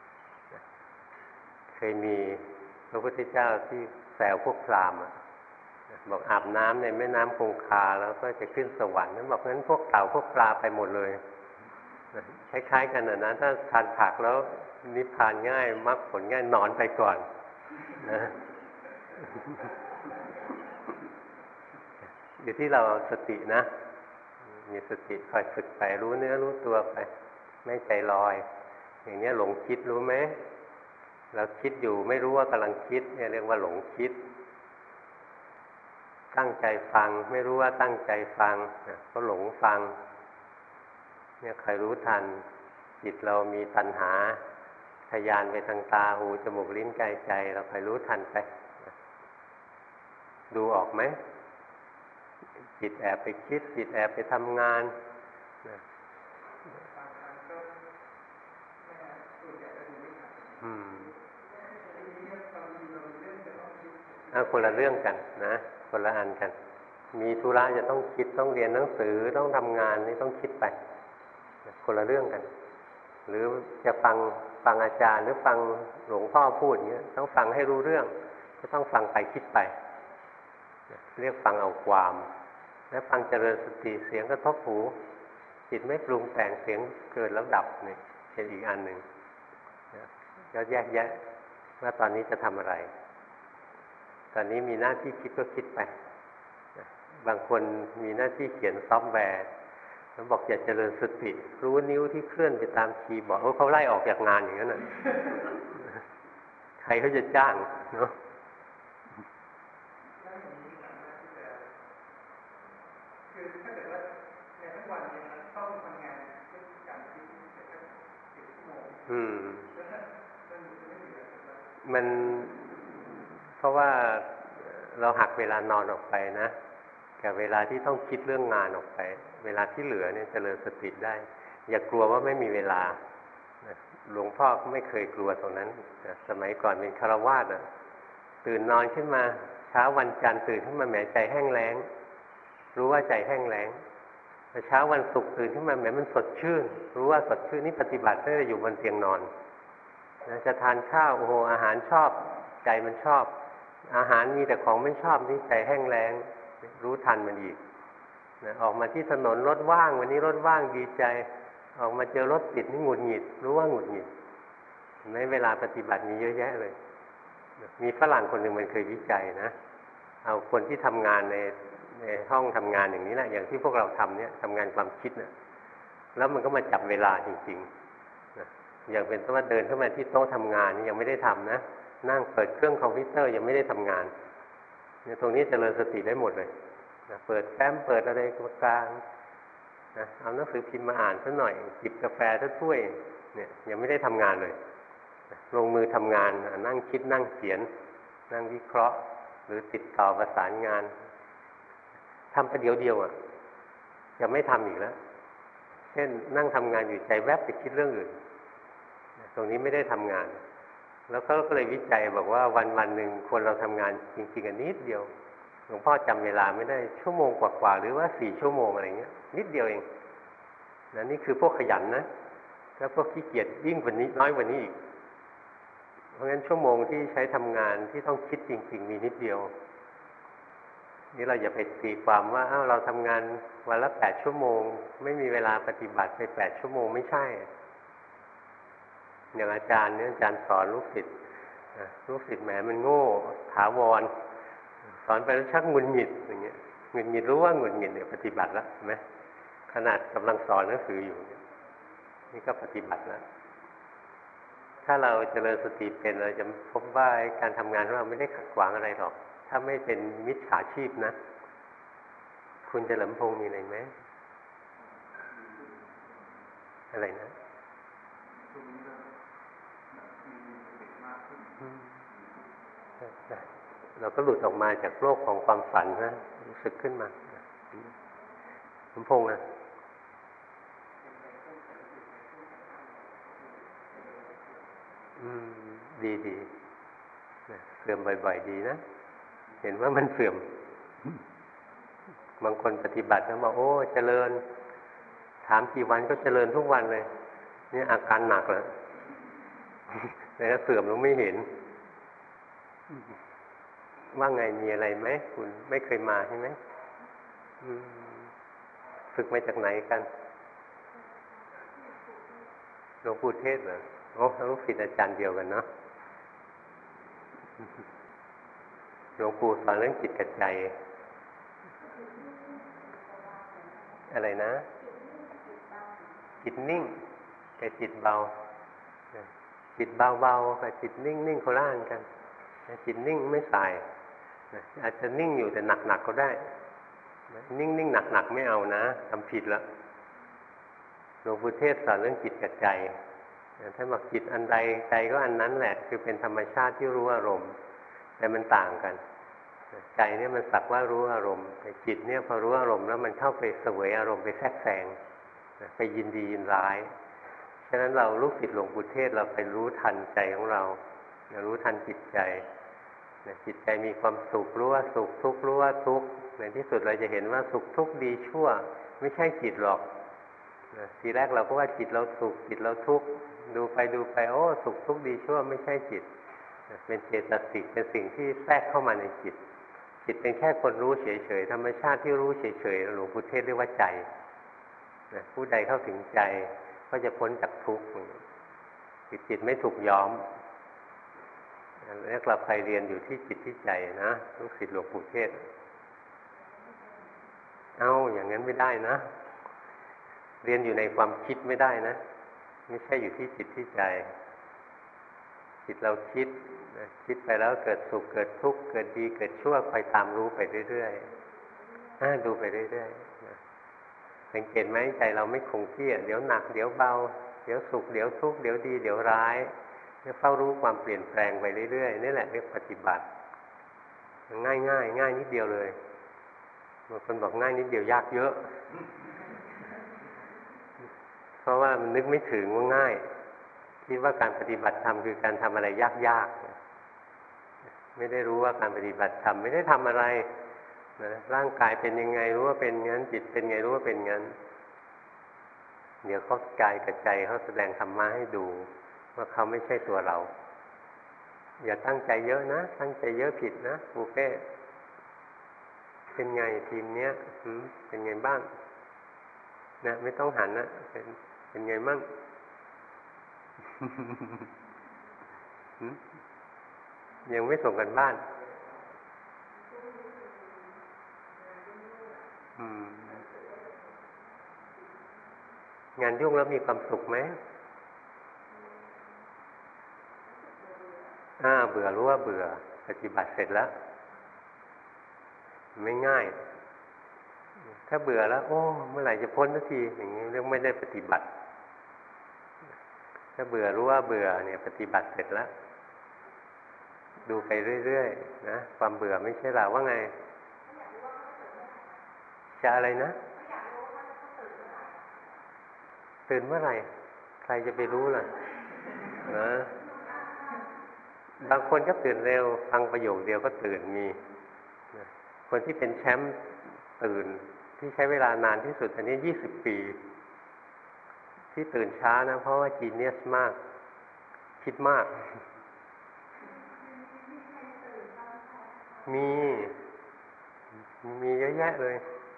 เคยมีพระพุทธเจ้าที่แซวพวกพราหมณ์บอกอาบน้ำในแม่น้ำคงคาแล้วก็จะขึ้นสวรรค์นั้นบอกงั้นพวกเต่าพวกปลาไปหมดเลยคล้ายๆกันนะถ้าทานผักแล้วนิพพานง่ายมรรคผลง่ายนอนไปก่อนนะอยู่ที่เราสตินะมีสติคอยฝึกไปรู้เนื้อรู้ตัวไปไม่ใจลอยอย่างนี้หลงคิดรู้ไหมเราคิดอยู่ไม่รู้ว่ากำลังคิดเนี่ยเรียกว่าหลงคิดตั้งใจฟังไม่รู้ว่าตั้งใจฟังก็หลงฟังเนี่ยใครรู้ทันจิตเรามีตัณหาทะยานไปทางตาหูจมูกลิ้นกายใจเราคอยรู้ทันไปดูออกไหมจิตแอบไปคิดจิตแอบไปทำงานนะคนละเรื่องกันนะคนละอันกันมีธุระจะต้องคิดต้องเรียนหนังสือต้องทำงานนี่ต้องคิดไปคนละเรื่องกันหรือจะฟังอาจารย์หรือฟังหลวงพ่อพูดอย่างเงี้ยต้องฟังให้รู้เรื่องก็ต้องฟังไปคิดไปเรียกฟังเอาความแล้วฟังเจริญสติเสียงกระทบหูจิตไม่ปรุงแต่งเสียงเกิดแล้วดับนี่เป็นอีกอันหนึ่งก็แยกแยะว่าตอนนี้จะทำอะไรตอนนี้มีหน้าที่คิดก็คิดไปบางคนมีหน้าที่เขียนซอฟต์แวร์แล้วบอกอยากเจริญสติรู้นิ้วที่เคลื่อนไปตามคีย์บอร์ดเขาไล่ออกจากงานอย่างนั้นน่ะใครเขาจะจ้างเนาะคือถ้าเกิดว่าในทั้งวันเนี่ยต้องทำงานเรื่องการคิดเสร็จก็10 ชั่วโมงมันเพราะว่าเราหักเวลานอนออกไปนะกับเวลาที่ต้องคิดเรื่องงานออกไปเวลาที่เหลือเนี่ยเจริญสติได้อย่ากลัวว่าไม่มีเวลาหลวงพ่อก็ไม่เคยกลัวตรงนั้นสมัยก่อนเป็นฆราวาสตื่นนอนขึ้นมาเช้าวันจันทร์ตื่นขึ้นมาแหมใจแห้งแล้งรู้ว่าใจแห้งแล้งเช้าวันศุกร์ตื่นขึ้นมาแหมมันสดชื่นรู้ว่าสดชื่นนี่ปฏิบัติไม่ได้อยู่บนเตียงนอนจะทานข้าวโอ้โหอาหารชอบใจมันชอบอาหารมีแต่ของไม่ชอบนี่ใจแห้งแล้งรู้ทันมันอีกออกมาที่ถนนรถว่างวันนี้รถว่างดีใจออกมาเจอรถติดนี่หงุดหงิดรู้ว่าหงุดหงิดในเวลาปฏิบัติมีเยอะแยะเลยมีฝรั่งคนหนึ่งมันเคยวิจัยนะเอาคนที่ทำงานในห้องทำงานอย่างนี้แหละอย่างที่พวกเราทำเนี่ยทำงานความคิดเนี่ยแล้วมันก็มาจับเวลาจริงๆนะอย่างเป็นต้นว่าเดินเข้ามาที่โต๊ะทำงานนี่ยังไม่ได้ทำนะนั่งเปิดเครื่องคอมพิวเตอร์ยังไม่ได้ทำงานเนี่ยตรงนี้เจริญสติได้หมดเลยนะเปิดแฟ้มเปิดอะไรกลางนะเอาหนังสือพิมพ์มาอ่านสักหน่อยจิบกาแฟสักถ้วยเนี่ยยังไม่ได้ทำงานเลยนะลงมือทำงานนั่งคิดนั่งเขียนนั่งวิเคราะห์หรือติดต่อประสานงานทำประเดี๋ยวเดียวจะไม่ทำอีกแล้วเช่นนั่งทำงานอยู่ใจแวบไปคิดเรื่องอื่นตรงนี้ไม่ได้ทำงานแล้วเขาก็เลยวิจัยบอกว่าวันหนึ่งคนเราทำงานจริงๆนิดเดียวหลวงพ่อจำเวลาไม่ได้ชั่วโมงกว่าๆหรือว่า4 ชั่วโมงอะไรเงี้ยนิดเดียวเองนี่คือพวกขยันนะถ้าพวกขี้เกียจยิ่งกว่านี้น้อยกว่านี้อีกเพราะงั้นชั่วโมงที่ใช้ทำงานที่ต้องคิดจริงๆมีนิดเดียวนี่เราอย่าไปตีความว่าเราทำงานวันละ8 ชั่วโมงไม่มีเวลาปฏิบัติไป8 ชั่วโมงไม่ใช่อย่างอาจารย์เนี่ยอาจารย์สอนลูกศิษย์แหมมันโง่ถาวรสอนไปแล้วชักหงุดหงิดอย่างเงี้ยหงุดหงิดรู้ว่าหงุดหงิดเนี่ยปฏิบัติแล้วเห็นไหมขนาดกำลังสอนหนังสืออยู่นี่ก็ปฏิบัติแล้วถ้าเราเจริญสติเป็นเราจะพบว่าการทำงานของเราไม่ได้ขัดขวางอะไรหรอกถ้าไม่เป็นมิจฉาชีพนะคุณเฉลิมพงษ์มีอะไรไหมอะไรนะเราก็หลุดออกมาจากโลกของความฝันนะรู้สึกขึ้นมาสมพงษ์นะดีเสื่อมบ่อยๆดีนะเห็นว่ามันเสื่อมบางคนปฏิบัติแล้วบอกโอ้เจริญถามกี่วันก็เจริญทุกวันเลยนี่อาการหนักแล้วแล้วเสื่อมแล้วไม่เห็นว่าไงมีอะไรไหมคุณไม่เคยมาใช่ไหมฝึกมาจากไหนกันหลวงปู่เทศเหรอโอ้ลูกศิษย์อาจารย์เดียวกันเนาะหลวงปู่สอนเรื่องจิตกับใจอะไรนะจิตนิ่งกับจิตเบาจิตเบาๆกับจิตนิ่งๆคนละอันกันจิตนิ่งไม่สายอาจจะนิ่งอยู่แต่หนักๆก็ได้นิ่งๆหนักๆไม่เอานะทำผิดแล้วหลวงปู่เทศสอนเรื่องจิตกับใจถ้าบอกจิตอันใดใจก็อันนั้นแหละคือเป็นธรรมชาติที่รู้อารมณ์แต่มันต่างกันใจเนี่ยมันสักว่ารู้อารมณ์แต่จิตเนี่ยพอรู้อารมณ์แล้วมันเข้าไปเสวยอารมณ์ไปแทรกแซงไปยินดียินร้ายฉะนั้นเราลูกศิษย์หลวงปู่เทศเราไปรู้ทันใจของเรารู้ทันจิตใจจิตใจมีความสุขรู้ว่าสุขทุกข์รู้ว่าทุกข์ในที่สุดเราจะเห็นว่าสุขทุกข์ดีชั่วไม่ใช่จิตหรอกทีแรกเราก็ว่าจิตเราสุขจิตเราทุกข์ดูไปโอ้สุขทุกข์ดีชั่วไม่ใช่จิตเป็นเจตสิกเป็นสิ่งที่แทรกเข้ามาในจิตจิตเป็นแค่คนรู้เฉยๆธรรมชาติที่รู้เฉยๆหลวงปู่เทศเรียกว่าใจผู้ใดเข้าถึงใจก็จะพ้นจากทุกข์คือจิตไม่ถูกย้อมแล้วเราใครเรียนอยู่ที่จิตที่ใจนะลูกศิษย์หลวงปู่เทศอย่างนั้นไม่ได้นะเรียนอยู่ในความคิดไม่ได้นะไม่ใช่อยู่ที่จิตที่ใจจิตเราคิดไปแล้วเกิดสุขเกิดทุกข์เกิดดีเกิดชั่วคอยตามรู้ไปเรื่อยๆดูไปเรื่อยๆสังเกตไหมใจเราไม่คงที่เดี๋ยวหนักเดี๋ยวเบาเดี๋ยวสุขเดี๋ยวทุกข์เดี๋ยวดีเดี๋ยวร้ายเฝ้ารู้ความเปลี่ยนแปลงไปเรื่อยๆนี่แหละเรียกปฏิบัติง่ายนิดเดียวเลยบางคนบอกง่ายนิดเดียวยากเยอะเพราะว่ามันนึกไม่ถึงว่าง่ายคิดว่าการปฏิบัติธรรมคือการทำอะไรยากๆไม่ได้รู้ว่าการปฏิบัติธรรมไม่ได้ทำอะไรนะร่างกายเป็นยังไงรู้ว่าเป็นงั้นจิตเป็นไงรู้ว่าเป็นงั้นเดี๋ยวเขากายกับใจเขาแสดงธรรมะให้ดูว่าเขาไม่ใช่ตัวเราอย่าตั้งใจเยอะนะตั้งใจเยอะผิดนะปูเป้เป็นไงทีมเนี้ยเป็นไงบ้างนะไม่ต้องหันนะเป็นไงมั่งยังไม่ส่งกันบ้านงานยุ่งแล้วมีความสุขไหมเบื่อรู้ว่าเบื่อปฏิบัติเสร็จแล้วไม่ง่ายถ้าเบื่อแล้วเมื่อไหร่จะพ้นสักทีอย่างนี้เรื่องไม่ได้ปฏิบัติถ้าเบื่อรู้ว่าเบื่อเนี่ยปฏิบัติเสร็จแล้วดูไปเรื่อยๆนะความเบื่อไม่ใช่เราว่าไงจะอะไรนะตื่นเมื่อไหร่ใครจะไปรู้ล่ะนะบางคนก็ตื่นเร็วฟังประโยคเดียวก็ตื่นมีคนที่เป็นแชมป์ตื่นที่ใช้เวลานานที่สุดอันนี้20 ปีที่ตื่นช้านะเพราะว่าจีเนียสมากคิดมากมีเยอะแยะเลย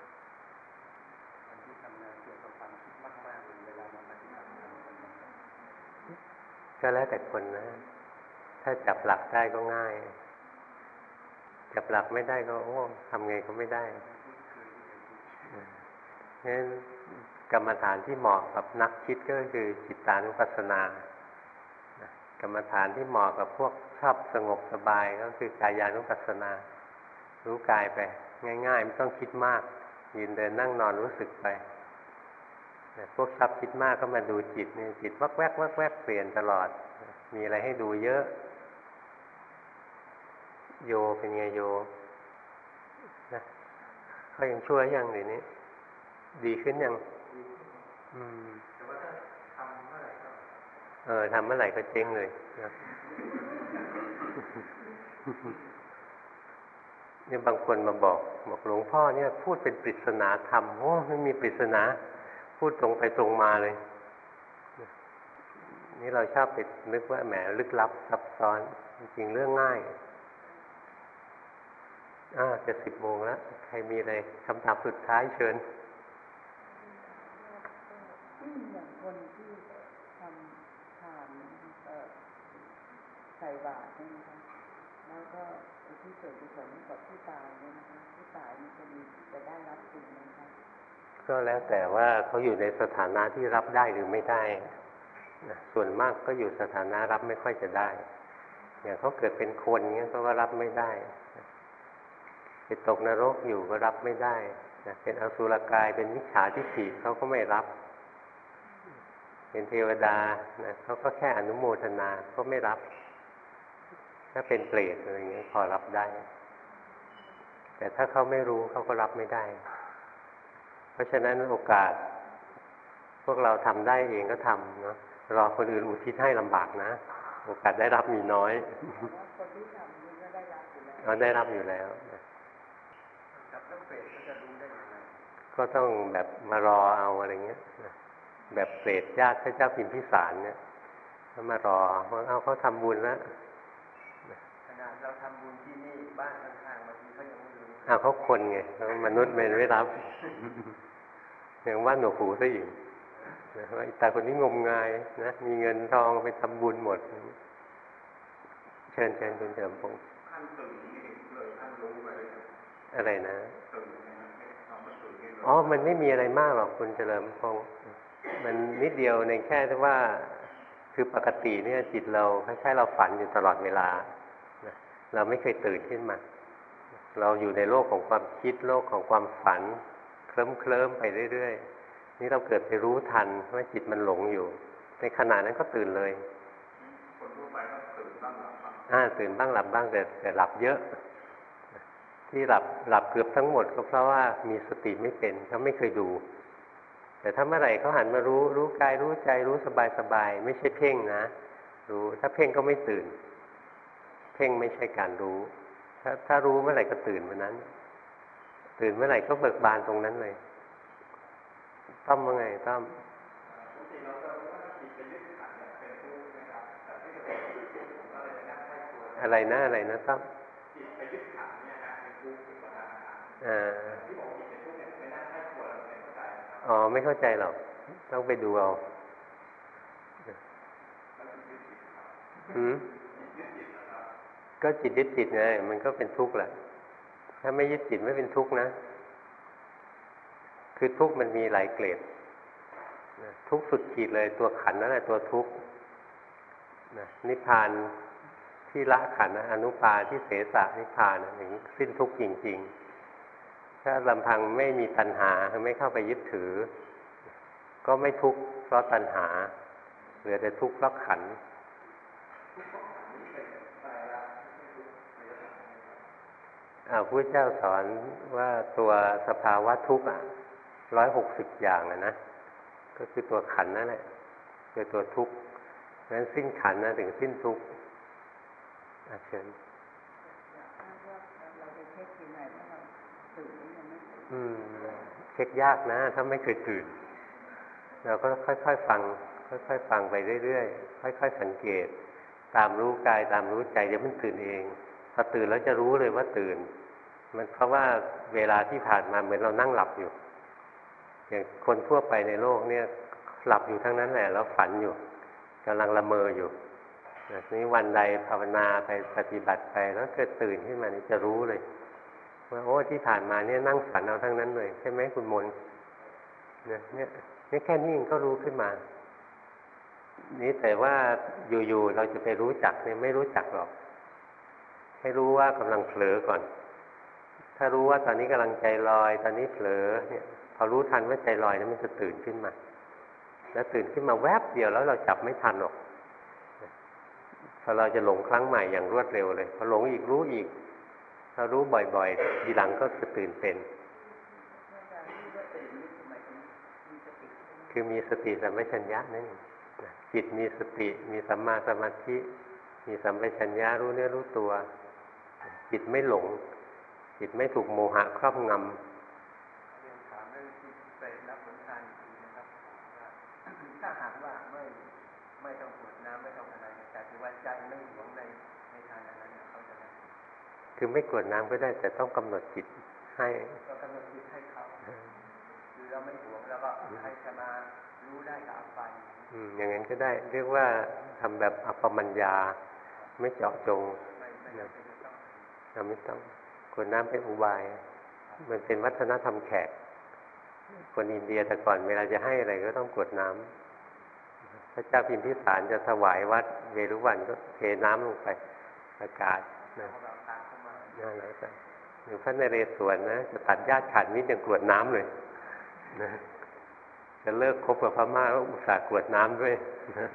ก็แล้วแต่คนนะถ้าจับหลักได้ก็ง่ายจับหลักไม่ได้ก็ทำไงก็ไม่ได้เพราะฉะนั้นกรรมฐานที่เหมาะกับนักคิดก็คือจิตตานุปัสสนากรรมฐานที่เหมาะกับพวกชอบสงบสบายก็คือกายานุปัสสนารู้กายไปง่ายๆไม่ต้องคิดมากยืนเดินนั่งนอนรู้สึกไปพวกชอบคิดมากก็มาดูจิตเนี่ยจิตวักแวกเปลี่ยนตลอดมีอะไรให้ดูเยอะโยเป็นไงโยนะเขายังช่วยยังหรือนี้ดีขึ้นยังแต่ว่าถ้าทำเมื่อไหร่ก็ทำเมื่อไหร่ก็เจ๊งเลยนะเนี่ยบางคนมาบอกหลวงพ่อเนี่ยพูดเป็นปริศนาธรรมไม่มีปริศนาพูดตรงไปตรงมาเลยนี่เราชอบไปนึกว่าแหมลึกลับซับซ้อนจริงๆเรื่องง่ายจะ10 โมงแล้วใครมีอะไรคำถามสุดท้ายเชิญอย่างคนที่ทำทานใส่บาตรเนี่ยนะคะแล้วก็ที่ส่วนกุศลกับผู้ตายเนี่ยนะคะผู้ตายมันจะได้รับสิ่งไหมคะก็แล้วแต่ว่าเขาอยู่ในสถานะที่รับได้หรือไม่ได้ส่วนมากก็อยู่สถานะรับไม่ค่อยจะได้อย่างเขาเกิดเป็นคนเงี้ยก็รับไม่ได้ไปตกนรกอยู่ก็รับไม่ได้เป็นอสุรกายเป็นมิจฉาทิฏฐิเขาก็ไม่รับเป็นเทวดาเขาก็แค่อนุโมทนาก็ไม่รับถ้าเป็นเปรตอะไรอย่างเงี้ยพอรับได้แต่ถ้าเขาไม่รู้เขาก็รับไม่ได้เพราะฉะนั้นโอกาสพวกเราทำได้เองก็ทำเนาะรอคนอื่นอุทิศให้ลำบากนะโอกาสได้รับมีน้อยคนที่ทำนี่ก็ได้รับอยู่แล้วเราได้รับอยู่แล้วกับเรื่องเปรตก็จะรู้ได้ยังไงก็ต้องแบบมารอเอาอะไรเงี้ยแบบเปรตญาติพระเจ้าพิมพิสารเนี่ยเขามารอว่าเอาเขาทำบุญแล้วขนาดเราทำบุญที่นี่บ้านข้างๆบางทีเขายังไม่รู้เขาคนไงมนุษย์ไม่รับอย่างว่าหนูหูซะอีกว่าตาคนนี้งมงายนะมีเงินทองไปทำบุญหมดเชิญคุณเฉลิมพงศ์ท่านตื่นนี่เลยท่านรู้ไปอะไรนะตื่นมันไม่มีอะไรมากหรอกคุณเฉลิมพงศ์มันนิดเดียวในแค่ที่ว่าคือปกติเนี่ยจิตเราคล้ายๆเราฝันอยู่ตลอดเวลาเราไม่เคยตื่นขึ้นมาเราอยู่ในโลกของความคิดโลกของความฝันเคลิ้มไปเรื่อยๆนี่เราเกิดไปรู้ทันว่าจิตมันหลงอยู่ในขณะนั้นก็ตื่นเลยคนทั่วไปก็ตื่นบ้างหลับบ้างตื่นบ้างหลับบ้างแต่หลับเยอะที่หลับเกือบทั้งหมดก็เพราะว่ามีสติไม่เป็นเขาไม่เคยดูแต่ถ้าเมื่อไหร่เขาหันมารู้กายรู้ใจรู้สบายไม่ใช่เพ่งนะรู้ถ้าเพ่งก็ไม่ตื่นเพ่งไม่ใช่การรู้ถ้ารู้เมื่อไหร่ก็ตื่นเมื่อนั้นตื่นเมื่อไหร่ก็เบิกบานตรงนั้นเลยต้อมว่าไงต้อมอะไรนะต้อมไม่เข้าใจหรอกต้องไปดูเอาก็จิตยึดจิตไงมันก็เป็นทุกข์แหละถ้าไม่ยึดจิตไม่เป็นทุกข์นะคือทุกข์มันมีหลายเกรดทุกข์สุดขีดเลยตัวขันนั่นแหละตัวทุกข์นิพพานที่ละขันอนุปาที่เสสะนิพพานถึงสิ้นทุกข์จริงๆถ้าลำพังไม่มีตัณหาไม่เข้าไปยึดถือก็ไม่ทุกข์เพราะตัณหาเหลือแต่ทุกข์เพราะขันธ์พระเจ้าสอนว่าตัวสภาวะทุกข์160 อย่างนะก็คือตัวขันธ์นั่นแหละคือตัวทุกข์งั้นสิ้นขันธ์นะถึงสิ้นทุกข์เชิญเช็คยากนะถ้าไม่เคยตื่นเราก็ค่อยๆฟังค่อยๆฟังไปเรื่อยๆค่อยๆสังเกตตามรู้กายตามรู้ใจเดี๋ยวมันตื่นเองพอตื่นแล้วจะรู้เลยว่าตื่นมันเพราะว่าเวลาที่ผ่านมาเหมือนเรานั่งหลับอยู่อย่างคนทั่วไปในโลกเนี่ยหลับอยู่ทั้งนั้นแหละแล้วฝันอยู่กำลังละเมออยู่นี่วันใดภาวนาไปปฏิบัติไปแล้วเกิดตื่นขึ้นมานี่จะรู้เลยว่าโอ้ที่ผ่านมาเนี่ยนั่งฝันเอาทั้งนั้นเลยใช่ไหมคุณมนเนี่ยแค่นี้เองก็รู้ขึ้นมานี่แต่ว่าอยู่ๆเราจะไปรู้จักเนี่ยไม่รู้จักหรอกให้รู้ว่ากำลังเผลอก่อนถ้ารู้ว่าตอนนี้กำลังใจลอยตอนนี้เผลอเนี่ยพอรู้ทันว่าใจลอยนั้นมันจะตื่นขึ้นมาแล้วตื่นขึ้นมาแวบเดียวแล้วเราจับไม่ทันหรอกพอเราจะหลงครั้งใหม่อย่างรวดเร็วเลยพอหลงอีกรู้อีกถ้ารู้บ่อยๆทีหลังก็จะตื่นเป็นคือมีสติสัมปชัญญะนั่นจิตมีสติมีสัมมาสมาธิมีสัมปชัญญะรู้เนื้อรู้ตัวจิตไม่หลงจิตไม่ถูกโมหะครอบงำถามเรื่องที่ไปรับผลทานอีกนะครับถ้าหากว่าไม่ต้องกรวดน้ำไม่ต้องอะไรแต่ที่ว่าใจไม่หวงในทานนั้นเขาจะคือไม่กรวดน้ำก็ได้แต่ต้องกำหนดจิตให้ก็กำหนดจิตให้เขาคือเราไม่หวงแล้วก็ให้จะมารู้ได้ก็เอาไปอย่างนั้นก็ได้เรียกว่าทำแบบอัปปมัญญาไม่เจาะจงเราไม่ต้องกรวดน้ำเป็นอุบายมันเป็นวัฒนธรรมแขกคนอินเดียแต่ก่อนเวลาจะให้อะไรก็ต้องกรวดน้ำพระเจ้าพิมพิสารจะถวายวัดเวรุวันก็เทน้ำลงไปประกาศนั่นแหละหรือพระนเรศวรนะจะตัดญาติขาดมิตรยังกรวดน้ำเลยนะจะเลิกคบกับพม่าก็อุตส่าห์กรวดน้ำด้วยนะ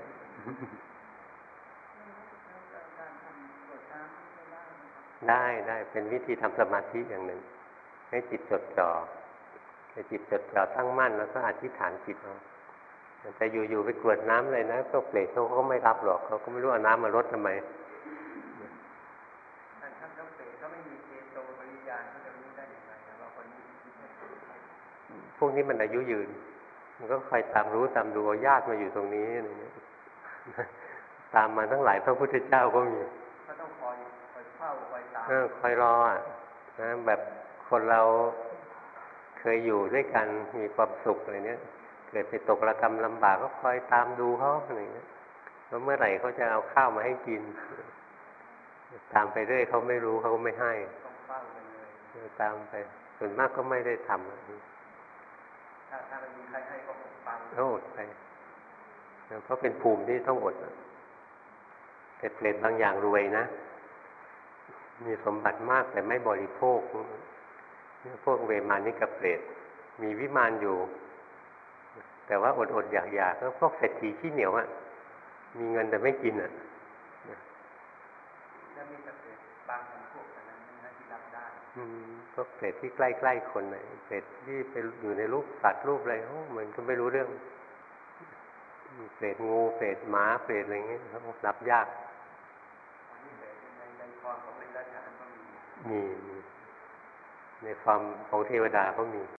ได้เป็นวิธีทำสมาธิอย่างหนึ่งให้จิตจดจ่อให้จิตจดจ่อตั้งมั่นแล้วก็อธิษฐานจิตเอาแต่อยู่ๆไปกรวดน้ำเลยนะพวกเปรตเขาก็ไม่รับหรอกเขาก็ไม่รู้เอาน้ำมารดทำไมท่านเจ้าเปรตเขาไม่มีเจโตปริญาณเขาจะรู้ได้อย่างไรว่าคนนี้พวกนี้มันอายุยืนมันก็คอยตามรู้ตามดูญาติมาอยู่ตรงนี้อะไรเงี้ยตามมาทั้งหลายพระพุทธเจ้าก็มีก็ต้องคอยเฝ้าคอยตามคอยรอนะแบบคนเราเคยอยู่ด้วยกันมีความสุขอะไรเนี้ยเกิดไปตกระกำลำบากก็คอยตามดูเขาอะไรเงี้ยแล้วเมื่อไหร่เขาจะเอาข้าวมาให้กินตามไปเรื่อยเขาไม่รู้เขาก็ไม่ให้ต้องเฝ้าไปเลยตามไปส่วนมากก็ไม่ได้ทำถ้ามันมีใครให้ก็อดไปไปเพราะเป็นภูมิที่ต้องอดแต่เปรตบางอย่างรวยนะมีสมบัติมากแต่ไม่บริโภคพวกเวมานิกเปรตมีวิมานอยู่แต่ว่าอดอยากก็พวกเศรษฐีขี้เหนียวมีเงินแต่ไม่กินแล้วมีเปรตบางพวกนั้นที่รับได้พวกเปรตที่ใกล้ๆคนไหนเปรตที่ไปอยู่ในรูปสัตว์รูปอะไรมันก็ไม่รู้เรื่องเปรตงูเปรตหมาเปรตอะไรเงี้ยเขารับยากในความของเดรัจฉานก็มีในความของเทวดาก็มี